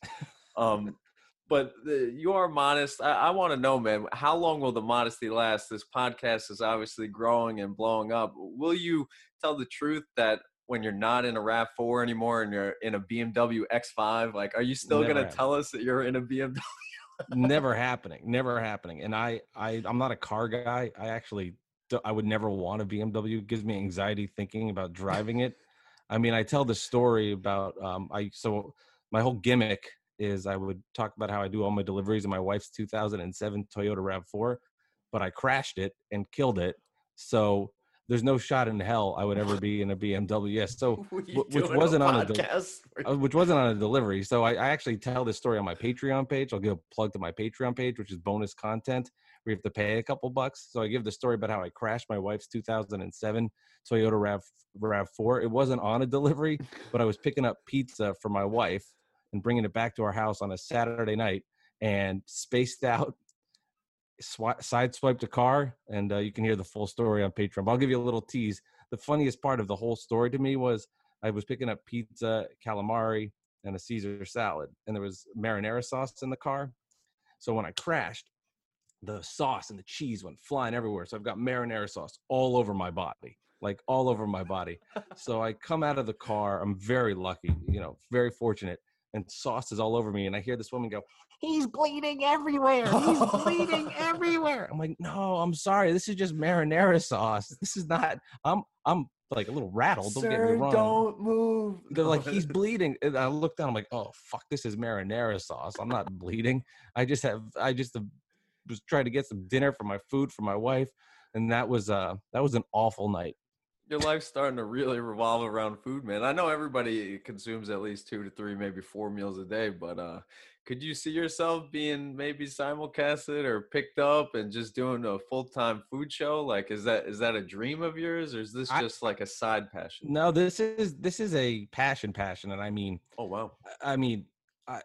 But you are modest. I want to know, man, how long will the modesty last? This podcast is obviously growing and blowing up. Will you tell the truth that when you're not in a RAV4 anymore and you're in a BMW X5, like, are you still going to tell us that you're in a BMW? Never happening. And I'm not a car guy. I would never want a BMW. It gives me anxiety thinking about driving it. I mean, I tell the story about so my whole gimmick is I would talk about how I do all my deliveries in my wife's 2007 Toyota RAV4, but I crashed it and killed it. So there's no shot in hell I would ever be in a BMW. Yes, so which wasn't on a delivery. So I actually tell this story on my Patreon page. I'll give a plug to my Patreon page, which is bonus content. We have to pay a couple bucks. So I give the story about how I crashed my wife's 2007 Toyota RAV4. It wasn't on a delivery, but I was picking up pizza for my wife and bringing it back to our house on a Saturday night and spaced out, sideswiped a car, and you can hear the full story on Patreon. But I'll give you a little tease. The funniest part of the whole story to me was I was picking up pizza, calamari, and a Caesar salad, and there was marinara sauce in the car. So when I crashed, the sauce and the cheese went flying everywhere. So I've got marinara sauce all over my body, like all over my body. So I come out of the car. I'm very lucky, very fortunate. And sauce is all over me. And I hear this woman go, "He's bleeding everywhere. He's bleeding everywhere." I'm like, "No, I'm sorry. This is just marinara sauce. This is not, I'm like a little rattled. Don't get me wrong. Don't move." They're like, "He's bleeding." And I look down, I'm like, "Oh, fuck, this is marinara sauce. I'm not bleeding. I just was trying to get some dinner for my food for my wife." And that was an awful night. Your life's starting to really revolve around food, man. I know everybody consumes at least 2 to 3, maybe 4 meals a day, but could you see yourself being maybe simulcasted or picked up and just doing a full-time food show? Like, is that a dream of yours, or is this I just like a side passion? no, this is a passion, and I mean, Oh wow. I mean, I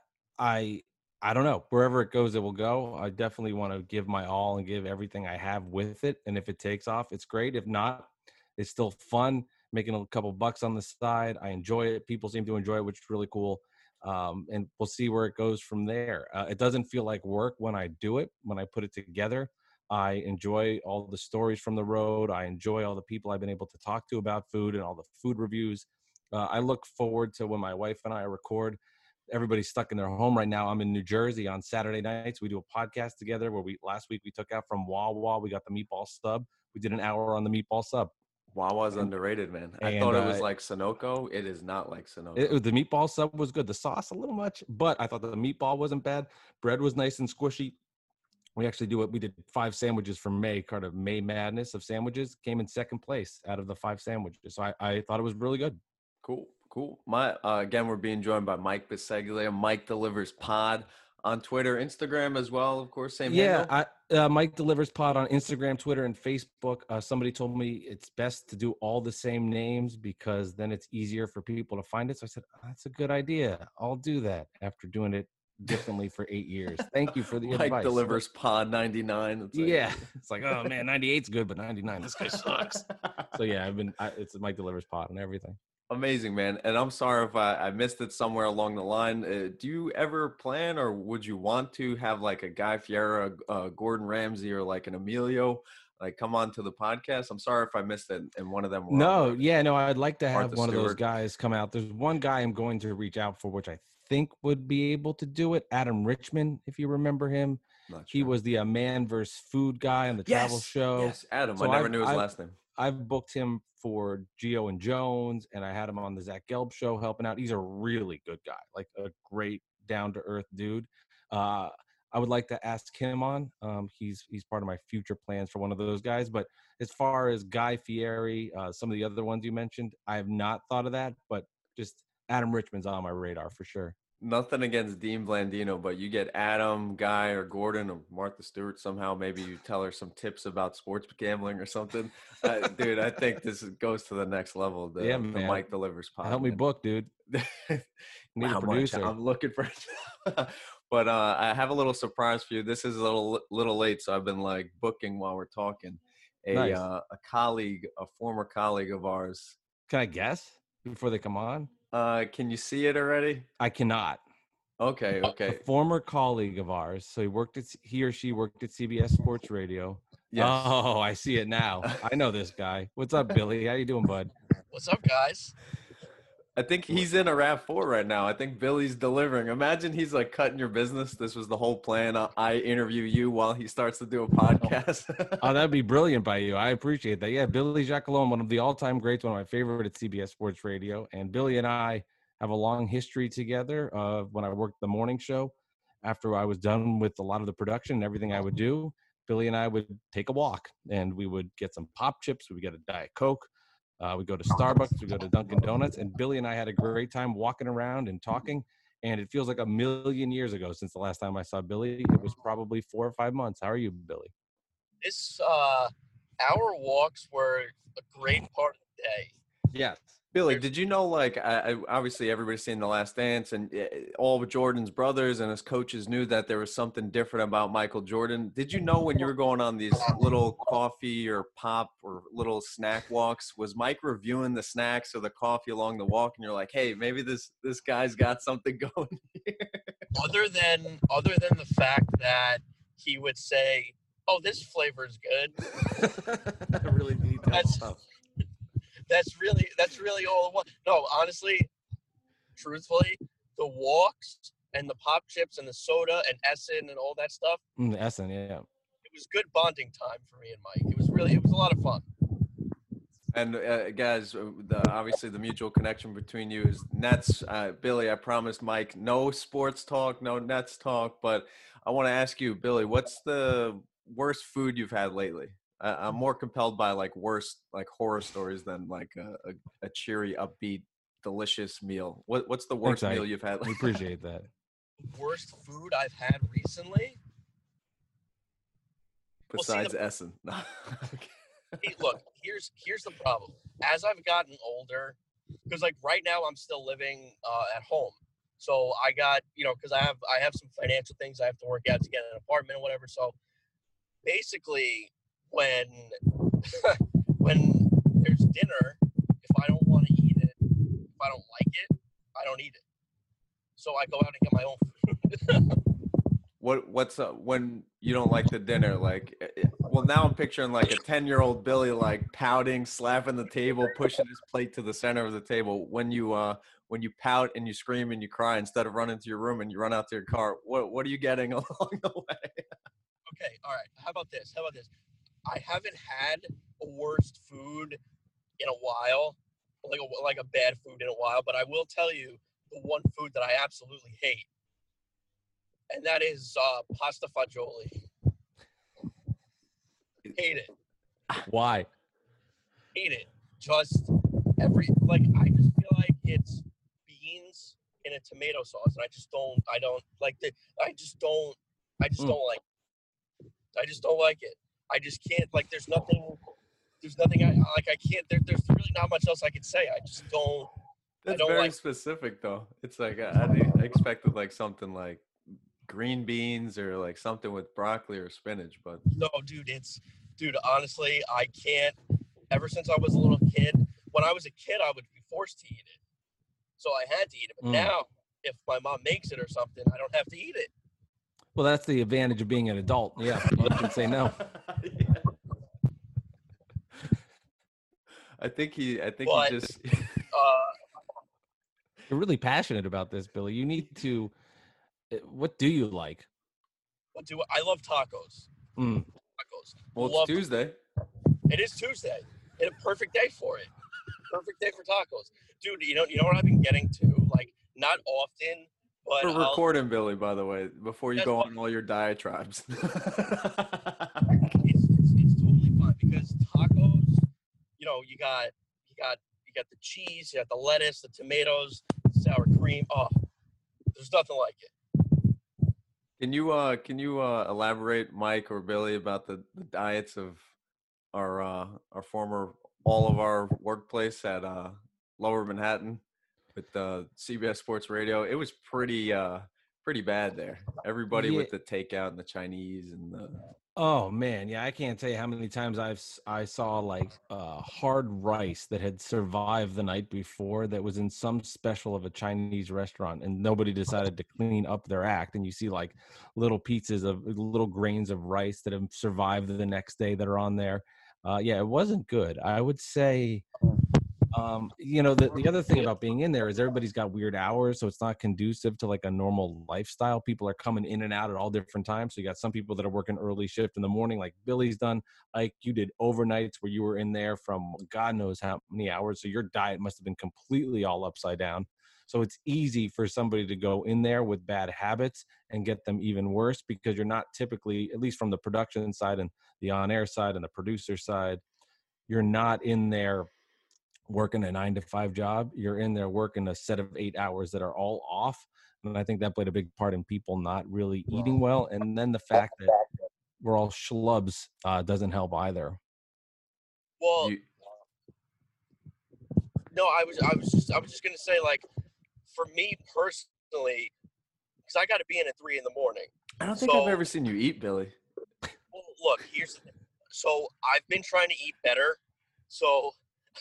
I I don't know. Wherever it goes, it will go. I definitely want to give my all and give everything I have with it. And if it takes off, it's great. If not, it's still fun. Making a couple bucks on the side. I enjoy it. People seem to enjoy it, which is really cool. And we'll see where it goes from there. It doesn't feel like work when I do it. When I put it together, I enjoy all the stories from the road. I enjoy all the people I've been able to talk to about food and all the food reviews. I look forward to when my wife and I record. Everybody's stuck in their home right now. I'm in New Jersey on Saturday nights. We do a podcast together where last week we took out from Wawa. We got the meatball sub. We did an hour on the meatball sub. Wawa's And, underrated, man. I and thought it was like Sunoco. It is not like Sunoco. the meatball sub was good. The sauce a little much, but I thought the meatball wasn't bad. Bread was nice and squishy. We actually do it. We did 5 sandwiches from May, kind of May Madness of sandwiches. Came in second place out of the 5 sandwiches. So I thought it was really good. Cool. My again, we're being joined by Mike Biseglia. Mike Delivers Pod on Twitter, Instagram as well. Of course, same handle. Mike Delivers Pod on Instagram, Twitter, and Facebook. Somebody told me it's best to do all the same names because then it's easier for people to find it. So I said, that's a good idea. I'll do that after doing it differently for 8 years. Thank you for the Mike advice. Delivers Pod 99. It's like, oh man, 98's good, but 99, this guy sucks. So yeah, it's Mike Delivers Pod and everything. Amazing, man. And I'm sorry if I missed it somewhere along the line. Do you ever plan, or would you want to have like a Guy Fieri, Gordon Ramsay, or like an Emilio, like come on to the podcast? I'm sorry if I missed it and one of them. No, I'd like to have Martha one of those Stewart. guys come out. There's one guy I'm going to reach out for, which I think would be able to do it. Adam Richman, if you remember him. He was the Man vs. Food guy on the travel show. Yes, Adam. So I never knew his last name. I've booked him for Gio and Jones, and I had him on the Zach Gelb show helping out. He's a really good guy, like a great down-to-earth dude. I would like to ask him on. He's part of my future plans for one of those guys. But as far as Guy Fieri, some of the other ones you mentioned, I have not thought of that. But just Adam Richman's on my radar for sure. Nothing against Dean Blandino, but you get Adam, Guy, or Gordon, or Martha Stewart somehow. Maybe you tell her some tips about sports gambling or something. Dude, I think this goes to the next level. The Mike Delivers Pod. Help me book, dude. Need a producer. I'm looking for it. But I have a little surprise for you. This is a little late, so I've been like booking while we're talking. Nice. A former colleague of ours. Can I guess before they come on? Can you see it already? I cannot. Okay. A former colleague of ours. So he or she worked at CBS Sports Radio. Yes. Oh, I see it now. I know this guy. What's up, Billy? How you doing, bud? What's up, guys? I think he's in a RAV4 right now. I think Billy's delivering. Imagine he's like cutting your business. This was the whole plan. I interview you while he starts to do a podcast. Oh, that'd be brilliant by you. I appreciate that. Yeah, Billy Jacquelone, one of the all-time greats, one of my favorite at CBS Sports Radio. And Billy and I have a long history together when I worked the morning show. After I was done with a lot of the production and everything I would do, Billy and I would take a walk, and we would get some pop chips. We would get a Diet Coke. We go to Starbucks, we go to Dunkin' Donuts, and Billy and I had a great time walking around and talking. And it feels like a million years ago since the last time I saw Billy. It was probably 4 or 5 months. How are you, Billy? Our walks were a great part of the day. Yes. Billy, did you know, like, obviously everybody's seen The Last Dance, and all of Jordan's brothers and his coaches knew that there was something different about Michael Jordan. Did you know when you were going on these little coffee or pop or little snack walks, was Mike reviewing the snacks or the coffee along the walk, and you're like, hey, maybe this guy's got something going here? Other than the fact that he would say, oh, this flavor's good. Really detailed stuff. That's really all it was. No, honestly, truthfully, the walks and the pop chips and the soda and Essen and all that stuff. Essen, yeah. It was good bonding time for me and Mike. It was a lot of fun. And guys, obviously the mutual connection between you is Nets. Billy, I promised Mike no sports talk, no Nets talk, but I want to ask you, Billy, what's the worst food you've had lately? I'm more compelled by like worse like horror stories than like a cheery, upbeat, delicious meal. What's the worst Thanks, meal Ike. you've had? We appreciate that. Worst food I've had recently? Well, see, Besides Essen. No. Hey, look, here's the problem. As I've gotten older, because like right now I'm still living at home, so I got because I have some financial things I have to work out to get an apartment or whatever. So basically, when when there's dinner, if I don't want to eat it, if I don't like it, I don't eat it. So I go out and get my own food. What's when you don't like the dinner? Like, well, now I'm picturing like a 10-year-old Billy like pouting, slapping the table, pushing his plate to the center of the table. When you pout and you scream and you cry instead of running to your room and you run out to your car, what are you getting along the way? Okay, all right. How about this? I haven't had a worst food in a while, like a bad food in a while. But I will tell you the one food that I absolutely hate, and that is pasta fagioli. Hate it. Why? Hate it. Just I just feel like it's beans in a tomato sauce, and I don't like it. I just don't like it. I just don't like it. I just can't, like, there's nothing I can't, there's really not much else I can say. I just don't. That's don't very like specific, though. It's like I expected like something like green beans or like something with broccoli or spinach, but No, dude, honestly, I can't. Ever since I was a little kid, when I was a kid, I would be forced to eat it. So I had to eat it. But now, if my mom makes it or something, I don't have to eat it. Well, that's the advantage of being an adult. Yeah, you can say no. Yeah. I think he just You're really passionate about this, Billy. You need to. What do you like? I love tacos. Tacos. Well, it's Tuesday. It is Tuesday. And a perfect day for it. Perfect day for tacos. Dude, you know what I've been getting to? Like, not often, but We're recording, Billy, by the way, before you go on all your diatribes. It's totally fine because tacos, you got the cheese, you got the lettuce, the tomatoes, sour cream. Oh, there's nothing like it. Can you elaborate, Mike or Billy, about the diets of our former all of our workplace at Lower Manhattan with CBS Sports Radio? It was pretty bad there. Everybody with the takeout and the Chinese and the. Oh man, yeah, I can't tell you how many times I saw like hard rice that had survived the night before that was in some special of a Chinese restaurant, and nobody decided to clean up their act. And you see like little little grains of rice that have survived the next day that are on there. Yeah, it wasn't good. I would say. The other thing about being in there is everybody's got weird hours, so it's not conducive to like a normal lifestyle. People are coming in and out at all different times. So you got some people that are working early shift in the morning, like Billy's done. Like you did overnights where you were in there from God knows how many hours. So your diet must have been completely all upside down. So it's easy for somebody to go in there with bad habits and get them even worse because you're not typically, at least from the production side and the on-air side and the producer side, you're not in there working a 9-to-5 job. You're in there working a set of 8 hours that are all off. And I think that played a big part in people not really eating well. And then the fact that we're all schlubs doesn't help either. Well, no, I was just going to say, like, for me personally, because I got to be in at 3 a.m. I don't think I've ever seen you eat, Billy. Well, look, here's the thing. So I've been trying to eat better. So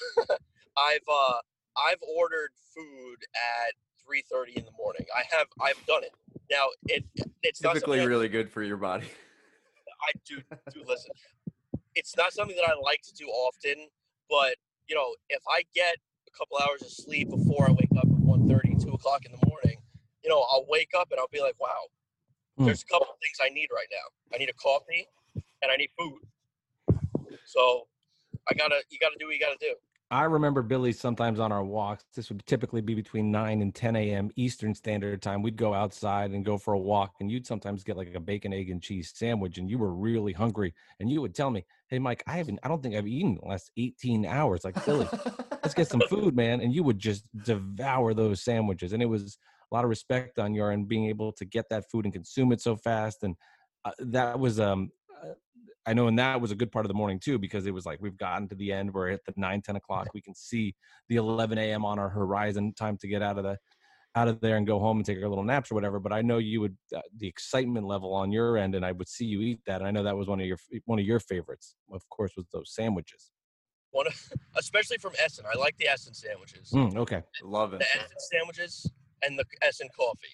I've ordered food at 3:30 in the morning. I've done it. Now it's typically not really good for your body. I do listen. It's not something that I like to do often, but if I get a couple hours of sleep before I wake up at 1:30, 2 o'clock in the morning, I'll wake up and I'll be like, wow, there's a couple of things I need right now. I need a coffee and I need food. So you gotta do what you gotta do. I remember Billy sometimes on our walks. This would typically be between 9 and 10 a.m. Eastern Standard Time. We'd go outside and go for a walk, and you'd sometimes get like a bacon, egg, and cheese sandwich, and you were really hungry. And you would tell me, "Hey, Mike, I don't think I've eaten in the last 18 hours." Like, Billy, let's get some food, man. And you would just devour those sandwiches. And it was a lot of respect on your end being able to get that food and consume it so fast. And that was I know, and that was a good part of the morning too, because it was like we've gotten to the end. We're at the 9, 10 o'clock. We can see the 11 a.m. on our horizon. Time to get out of there and go home and take our little naps or whatever. But I know you would the excitement level on your end, and I would see you eat that. And I know that was one of your favorites, of course, was those sandwiches. Especially from Essen. I like the Essen sandwiches. Okay, love it. The Essen sandwiches and the Essen coffee.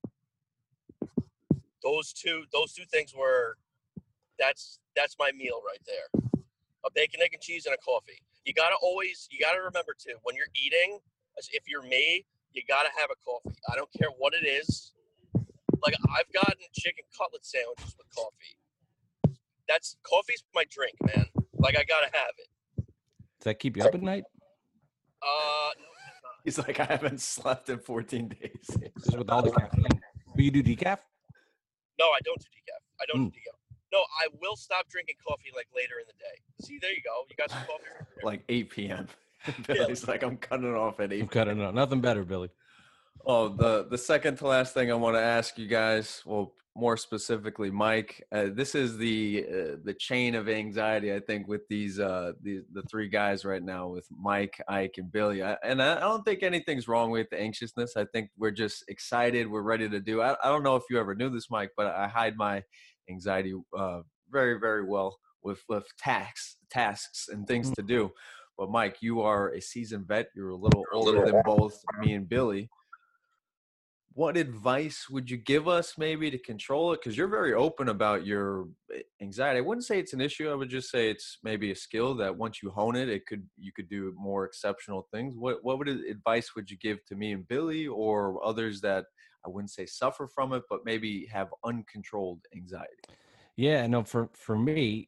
Those two things were. That's my meal right there. A bacon, egg, and cheese, and a coffee. You gotta remember too, when you're eating, if you're me, you gotta have a coffee. I don't care what it is. Like, I've gotten chicken cutlet sandwiches with coffee. Coffee's my drink, man. Like, I gotta have it. Does that keep you up at night? No. He's like, I haven't slept in 14 days. Just with all the caffeine. Do you do decaf? No, I don't do decaf. I don't do decaf. No, I will stop drinking coffee like later in the day. See, there you go. You got some coffee right there. Like 8 p.m. Billy's like, I'm cutting it off at 8. I'm cutting it off. Nothing better, Billy. Oh, the second to last thing I want to ask you guys, well, more specifically, Mike, this is the chain of anxiety, I think, with these the three guys right now, with Mike, Ike, and Billy. I don't think anything's wrong with the anxiousness. I think we're just excited. We're ready to do. I don't know if you ever knew this, Mike, but I hide my anxiety very, very well with tasks and things to do. But Mike, you are a seasoned vet. You're a little older than both me and Billy. What advice would you give us maybe to control it? Because you're very open about your anxiety. I wouldn't say it's an issue. I would just say it's maybe a skill that once you hone it, you could do more exceptional things. What advice would you give to me and Billy, or others that I wouldn't say suffer from it, but maybe have uncontrolled anxiety? Yeah, no, for me,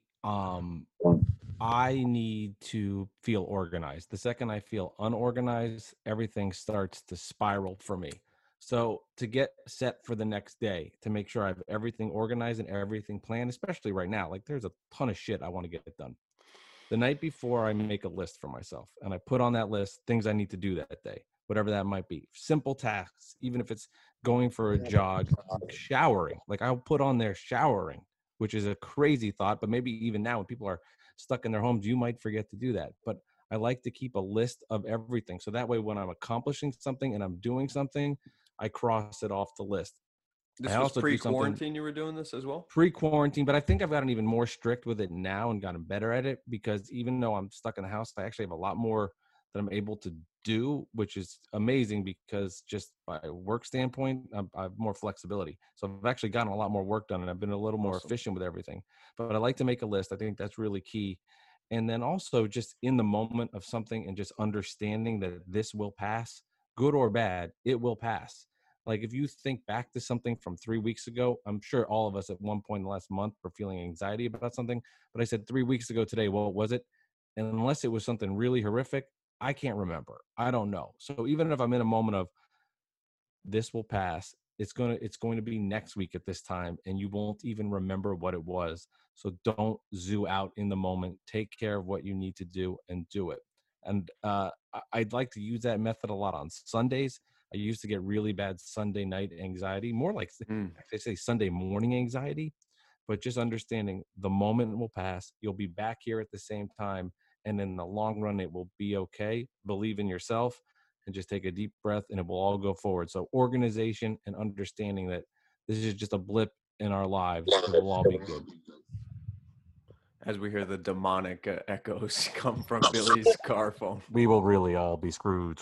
I need to feel organized. The second I feel unorganized, everything starts to spiral for me. So to get set for the next day, to make sure I have everything organized and everything planned, especially right now, like there's a ton of shit I want to get done. The night before, I make a list for myself, and I put on that list things I need to do that day, whatever that might be. Simple tasks, even if it's going for a jog, showering. Like, I'll put on there showering, which is a crazy thought, but maybe even now when people are stuck in their homes, you might forget to do that. But I like to keep a list of everything. So that way, when I'm accomplishing something and I'm doing something, I cross it off the list. This was pre-quarantine you were doing this as well? Pre-quarantine, but I think I've gotten even more strict with it now and gotten better at it, because even though I'm stuck in the house, I actually have a lot more that I'm able to do, which is amazing, because just by a work standpoint, I have more flexibility. So I've actually gotten a lot more work done, and I've been a little more efficient with everything. But I like to make a list. I think that's really key. And then also just in the moment of something and just understanding that this will pass, good or bad, it will pass. Like, if you think back to something from 3 weeks ago, I'm sure all of us at one point in the last month were feeling anxiety about something. But I said 3 weeks ago today, well, what was it? And unless it was something really horrific, I can't remember. I don't know. So even if I'm in a moment of this will pass, it's going to be next week at this time, and you won't even remember what it was. So don't zoo out in the moment. Take care of what you need to do and do it. And I'd like to use that method a lot on Sundays. I used to get really bad Sunday night anxiety, more like they say Sunday morning anxiety, but just understanding the moment will pass. You'll be back here at the same time. And in the long run, it will be okay. Believe in yourself and just take a deep breath, and it will all go forward. So organization and understanding that this is just a blip in our lives. It will all be good. As we hear the demonic echoes come from Billy's car phone. We will really all be screwed.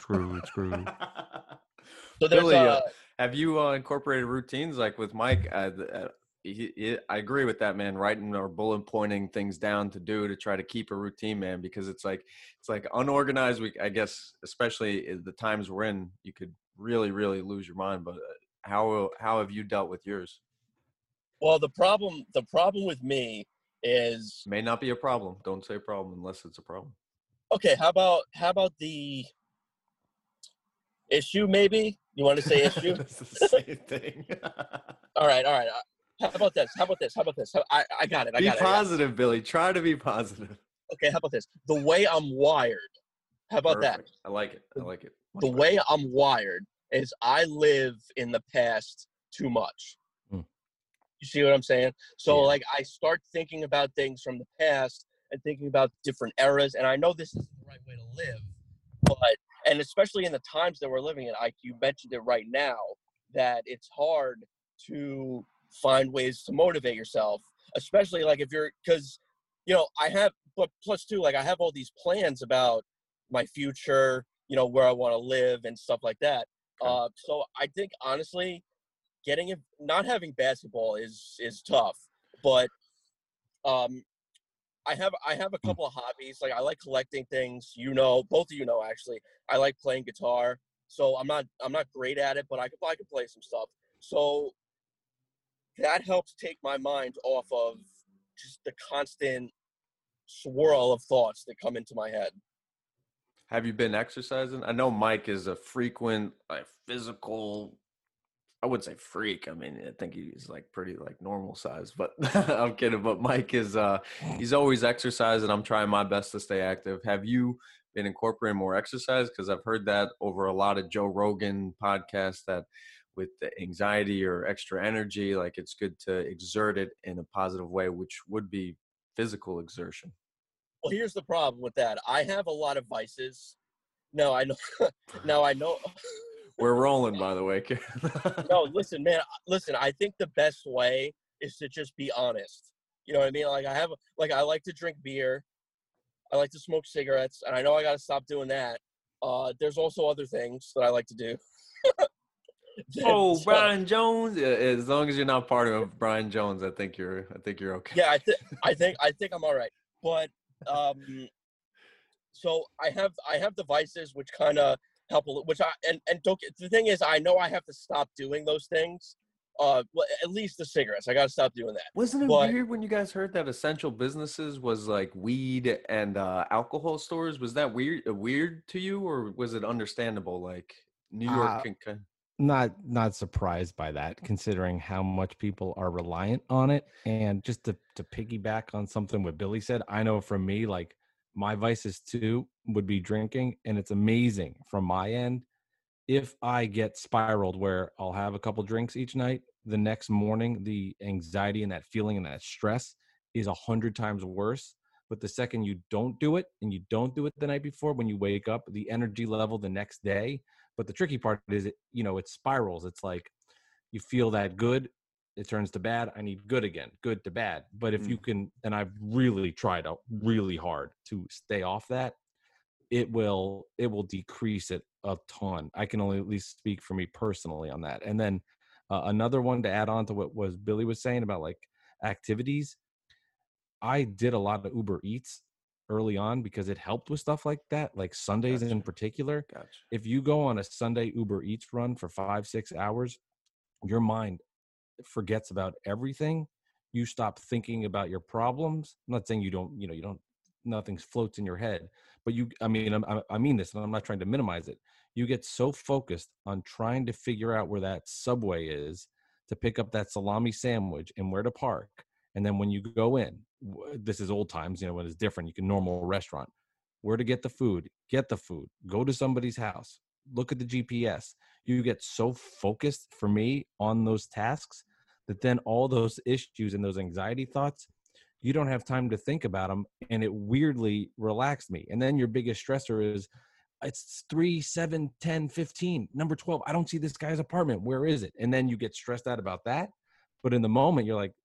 So Billy, have you incorporated routines like with Mike? I agree with that, man. Writing or bullet pointing things down to do to try to keep a routine, man, because it's like unorganized. I guess, especially at the times we're in, you could really, really lose your mind. But how have you dealt with yours? Well, the problem with me is may not be a problem. Don't say problem unless it's a problem. Okay, how about the issue? Maybe you want to say issue. That's the same thing. All right. How about this? I got it. Be positive, Billy. Try to be positive. Okay, how about this? The way I'm wired. How about Perfect. I like it. The way I'm wired is I live in the past too much. Hmm. You see what I'm saying? So Yeah. like I start thinking about things from the past and thinking about different eras. And I know this isn't the right way to live, but and especially in the times that we're living in, like you mentioned it right now, that it's hard to find ways to motivate yourself, especially like if you're because I have but plus two, like I have all these plans about my future, where I want to live and stuff like that. Okay. So I think honestly, not having basketball is tough, but I have a couple of hobbies. Like I like collecting things. Both of you know actually. I like playing guitar. So I'm not great at it, but I could play some stuff. So that helps take my mind off of just the constant swirl of thoughts that come into my head. Have you been exercising? I know Mike is a frequent, physical. I wouldn't say freak. I mean, I think he's pretty normal size, but I'm kidding. But Mike is he's always exercising. I'm trying my best to stay active. Have you been incorporating more exercise? Because I've heard that over a lot of Joe Rogan podcasts that with the anxiety or extra energy, it's good to exert it in a positive way, which would be physical exertion. Well, here's the problem with that. I have a lot of vices. No, I know. Now I know. We're rolling, by the way. No, listen, man. Listen, I think the best way is to just be honest. You know what I mean? I like to drink beer. I like to smoke cigarettes, and I know I got to stop doing that. There's also other things that I like to do. Oh, Brian Jones. As long as you're not part of Brian Jones, I think you're okay. Yeah, I think I'm all right. But so I have devices which kind of help a little. Which don't get, the thing is, I know I have to stop doing those things. Well, at least the cigarettes, I got to stop doing that. Wasn't it weird when you guys heard that essential businesses was like weed and alcohol stores? Was that weird to you, or was it understandable? Like New York can. Not surprised by that, considering how much people are reliant on it. And just to piggyback on something what Billy said, I know for me, my vices too would be drinking, and it's amazing from my end. If I get spiraled where I'll have a couple drinks each night, the next morning, the anxiety and that feeling and that stress is 100 times worse. But the second you don't do it, and you don't do it the night before, when you wake up, the energy level the next day. But the tricky part is, it spirals. It's like you feel that good, it turns to bad. I need good again, good to bad. But if you can, and I've really tried out really hard to stay off that, it will decrease it a ton. I can only at least speak for me personally on that. And then another one to add on to what was Billy was saying about activities. I did a lot of Uber Eats early on because it helped with stuff like that, like Sundays in particular. Gotcha. If you go on a Sunday Uber Eats run for 5-6 hours, your mind forgets about everything. You stop thinking about your problems. I'm not saying you don't, nothing floats in your head, but I mean this, and I'm not trying to minimize it. You get so focused on trying to figure out where that Subway is to pick up that salami sandwich and where to park. And then when you go in, this is old times, when it's different, you can normal restaurant, where to get the food, go to somebody's house, look at the GPS. You get so focused for me on those tasks that then all those issues and those anxiety thoughts, you don't have time to think about them. And it weirdly relaxed me. And then your biggest stressor is, it's 3, 7, 10, 15, number 12. I don't see this guy's apartment. Where is it? And then you get stressed out about that. But in the moment, you're like,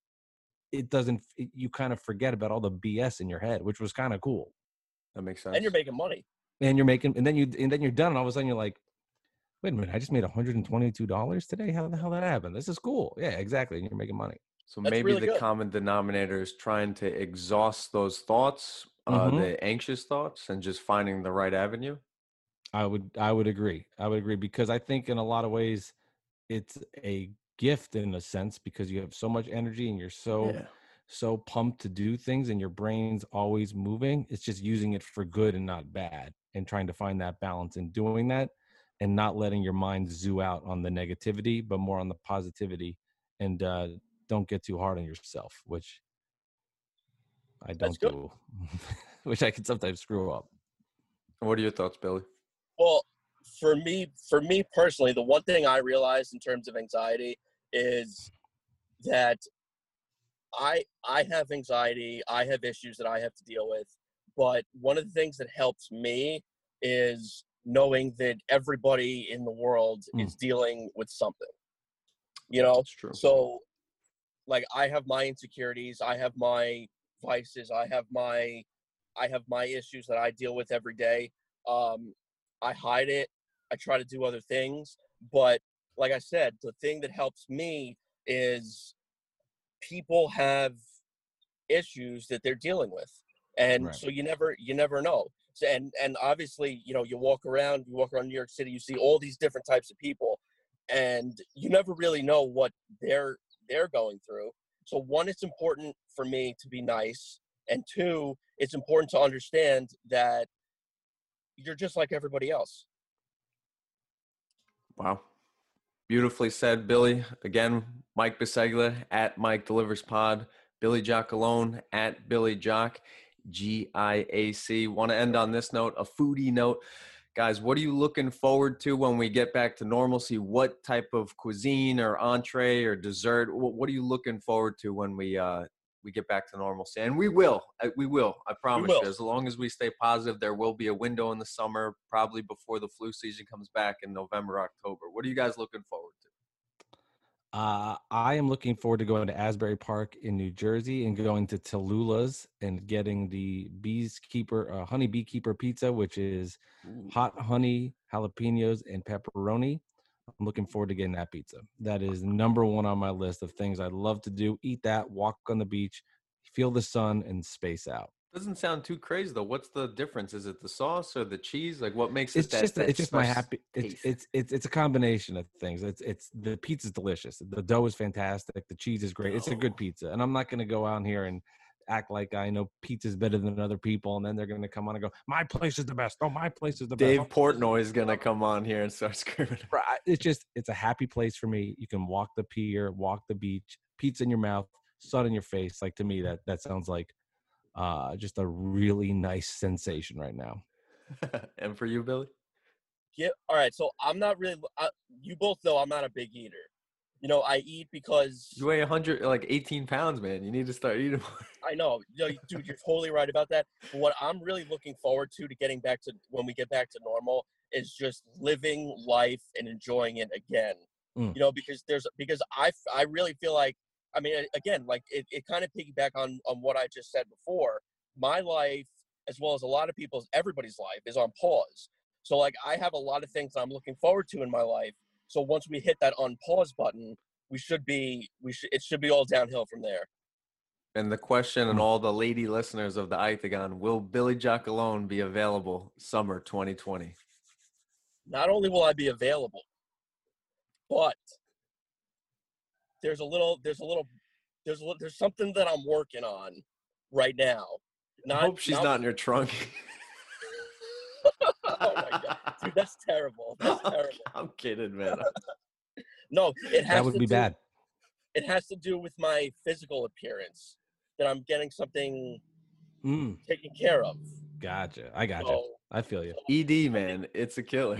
you kind of forget about all the BS in your head, which was kind of cool. That makes sense. And you're making money. And then you're done. And all of a sudden you're like, wait a minute, I just made $122 today. How the hell did that happen? This is cool. Yeah, exactly. And you're making money. So That's maybe really the good. common denominator is trying to exhaust those thoughts, the anxious thoughts, and just finding the right avenue. I would agree. Because I think in a lot of ways it's a gift in a sense, because you have so much energy and you're so so pumped to do things and your brain's always moving. It's just using it for good and not bad, and trying to find that balance in doing that and not letting your mind zoo out on the negativity, but more on the positivity. And don't get too hard on yourself, which I don't do, which I can sometimes screw up. What are your thoughts, Billy? Well, for me personally, the one thing I realized in terms of anxiety is that I have anxiety. I have issues that I have to deal with. But one of the things that helps me is knowing that everybody in the world is dealing with something. You know? That's true. So, like, I have my insecurities. I have my vices. I have my issues that I deal with every day. I hide it. I try to do other things. But like I said, the thing that helps me is people have issues that they're dealing with. And so you never know. So, and obviously, you know, you walk around New York City, you see all these different types of people, and you never really know what they're going through. So one, it's important for me to be nice. And two, it's important to understand that you're just like everybody else. Wow. Beautifully said, Billy. Again, Mike Biseglia at Mike Delivers Pod, Billy Jock Alone at Billy Jock, GIAC. Want to end on this note, a foodie note. Guys, what are you looking forward to when we get back to normalcy? What type of cuisine or entree or dessert? What are you looking forward to when we get back to normalcy? And we will. I promise you. As long as we stay positive, there will be a window in the summer, probably before the flu season comes back in November, October. What are you guys looking forward to? I am looking forward to going to Asbury Park in New Jersey and going to Tallulah's and getting the honey beekeeper pizza, which is hot honey, jalapenos, and pepperoni. I'm looking forward to getting that pizza. That is number one on my list of things I'd love to do. Eat that, walk on the beach, feel the sun, and space out. Doesn't sound too crazy though. What's the difference? Is it the sauce or the cheese? Like, what makes it's just my happy. Taste? It's a combination of things. It's the pizza's delicious. The dough is fantastic. The cheese is great. It's a good pizza. And I'm not going to go out here and act like I know pizza's better than other people, and then they're going to come on and go, my place is the best. Oh, my place is the best. Dave Portnoy is going to come on here and start screaming. It's a happy place for me. You can walk the pier, walk the beach, pizza in your mouth, sun in your face. Like, to me, that sounds like just a really nice sensation right now. And for you, Billy? Yeah. All right. So I'm not really. You both know I'm not a big eater. You know, I eat because you weigh 18 pounds, man. You need to start eating more. I know, dude. You're totally right about that. But what I'm really looking forward to getting back to when we get back to normal is just living life and enjoying it again. You know, because I really feel like, I mean, again, like it kind of piggyback on what I just said before. My life, as well as a lot of everybody's life, is on pause. So like, I have a lot of things I'm looking forward to in my life. So once we hit that unpause button, it should be all downhill from there. And the question, and all the lady listeners of the Octagon, will Billy Jock Alone be available summer 2020? Not only will I be available, but there's something that I'm working on right now. I hope she's not in your trunk. Oh my God, dude, that's terrible. That's terrible. I'm kidding, man. No, that would be bad. It has to do with my physical appearance, that I'm getting something taken care of. Gotcha. I got you. I feel you. ED, man, it's a killer.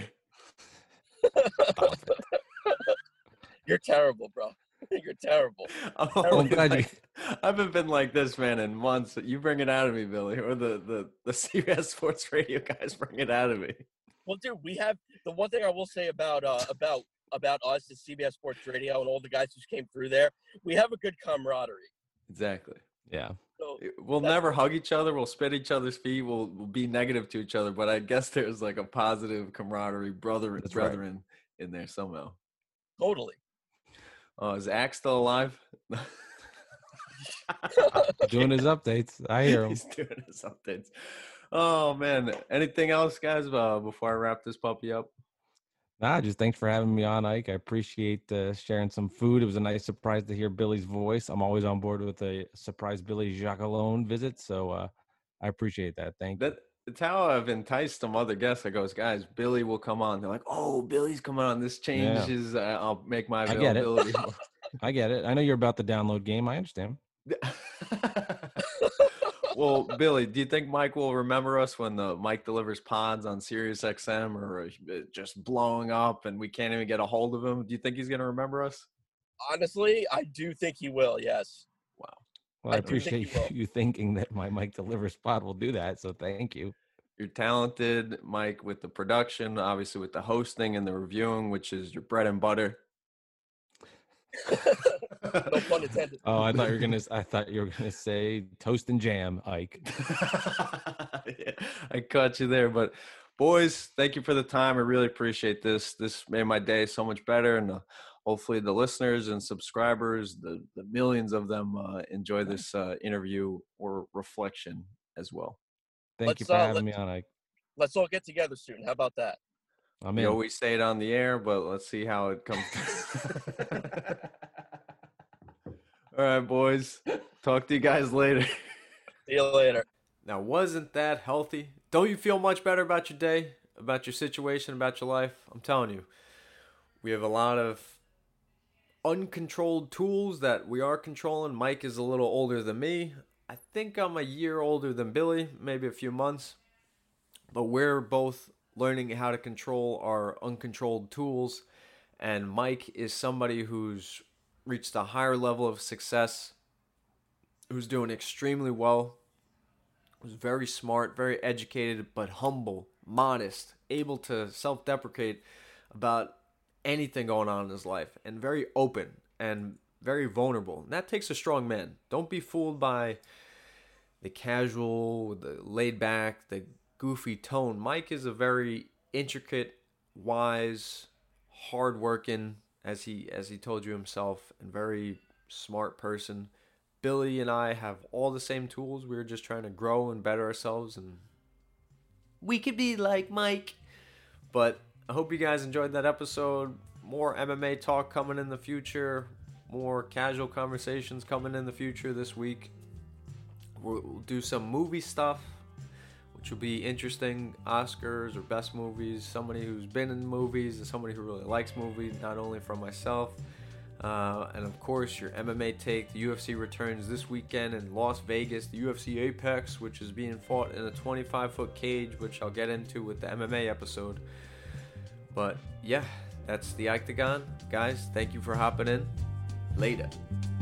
You're terrible, bro. You're terrible. I'm glad you. I haven't been like this, man, in months. You bring it out of me, Billy, or the CBS Sports Radio guys bring it out of me. Well, dude, we have the one thing I will say about us at CBS Sports Radio and all the guys who came through there. We have a good camaraderie. Exactly. Yeah. So we'll never hug each other. We'll spit each other's feet. We'll be negative to each other. But I guess there's like a positive camaraderie, brethren in there somehow. Totally. Oh, is Axe still alive? Doing his updates. I hear him. He's doing his updates. Oh, man. Anything else, guys, before I wrap this puppy up? Nah, just thanks for having me on, Ike. I appreciate sharing some food. It was a nice surprise to hear Billy's voice. I'm always on board with a surprise Billy Jacques Alone visit, so I appreciate that. Thank you. It's how I've enticed some other guests. I goes, guys, Billy will come on. They're like, oh, Billy's coming on. This changes. I'll make my I get it. availability. I get it. I know you're about the download game. I understand. Well, Billy, do you think Mike will remember us when the Mike Delivers pods on Sirius XM are just blowing up and we can't even get a hold of him? Do you think he's going to remember us? Honestly, I do think he will. Yes. Wow. Well, I I do think appreciate he will. you thinking that my Mike Delivers pod will do that. So thank you. You're talented, Mike, with the production, obviously with the hosting and the reviewing, which is your bread and butter. No pun intended. Oh, I thought you were gonna say toast and jam, Ike. Yeah, I caught you there, but boys, thank you for the time. I really appreciate this. This made my day so much better, and hopefully the listeners and subscribers, the millions of them, enjoy this interview or reflection as well. Thank you for having me on, Ike. Let's all get together soon. How about that? I'm We in. always say it on the air, but let's see how it comes. All right, boys. Talk to you guys later. See you later. Now, wasn't that healthy? Don't you feel much better about your day, about your situation, about your life? I'm telling you, we have a lot of uncontrolled tools that we are controlling. Mike is a little older than me. I think I'm a year older than Billy, maybe a few months. But we're both learning how to control our uncontrolled tools. And Mike is somebody who's reached a higher level of success, who's doing extremely well, who's very smart, very educated, but humble, modest, able to self-deprecate about anything going on in his life, and very open and very vulnerable. And that takes a strong man. Don't be fooled by the casual, the laid back, the goofy tone. Mike is a very intricate, wise, hardworking, as he told you himself, and very smart person. Billy and I have all the same tools. We're just trying to grow and better ourselves, and we could be like Mike. But I hope you guys enjoyed that episode. More MMA talk coming in the future. More casual conversations coming in the future this week. We'll do some movie stuff, which will be interesting. Oscars or best movies. Somebody who's been in movies and somebody who really likes movies, not only from myself. And of course, your MMA take. The UFC returns this weekend in Las Vegas. The UFC Apex, which is being fought in a 25-foot cage, which I'll get into with the MMA episode. But yeah, that's the Octagon. Guys, thank you for hopping in. Later.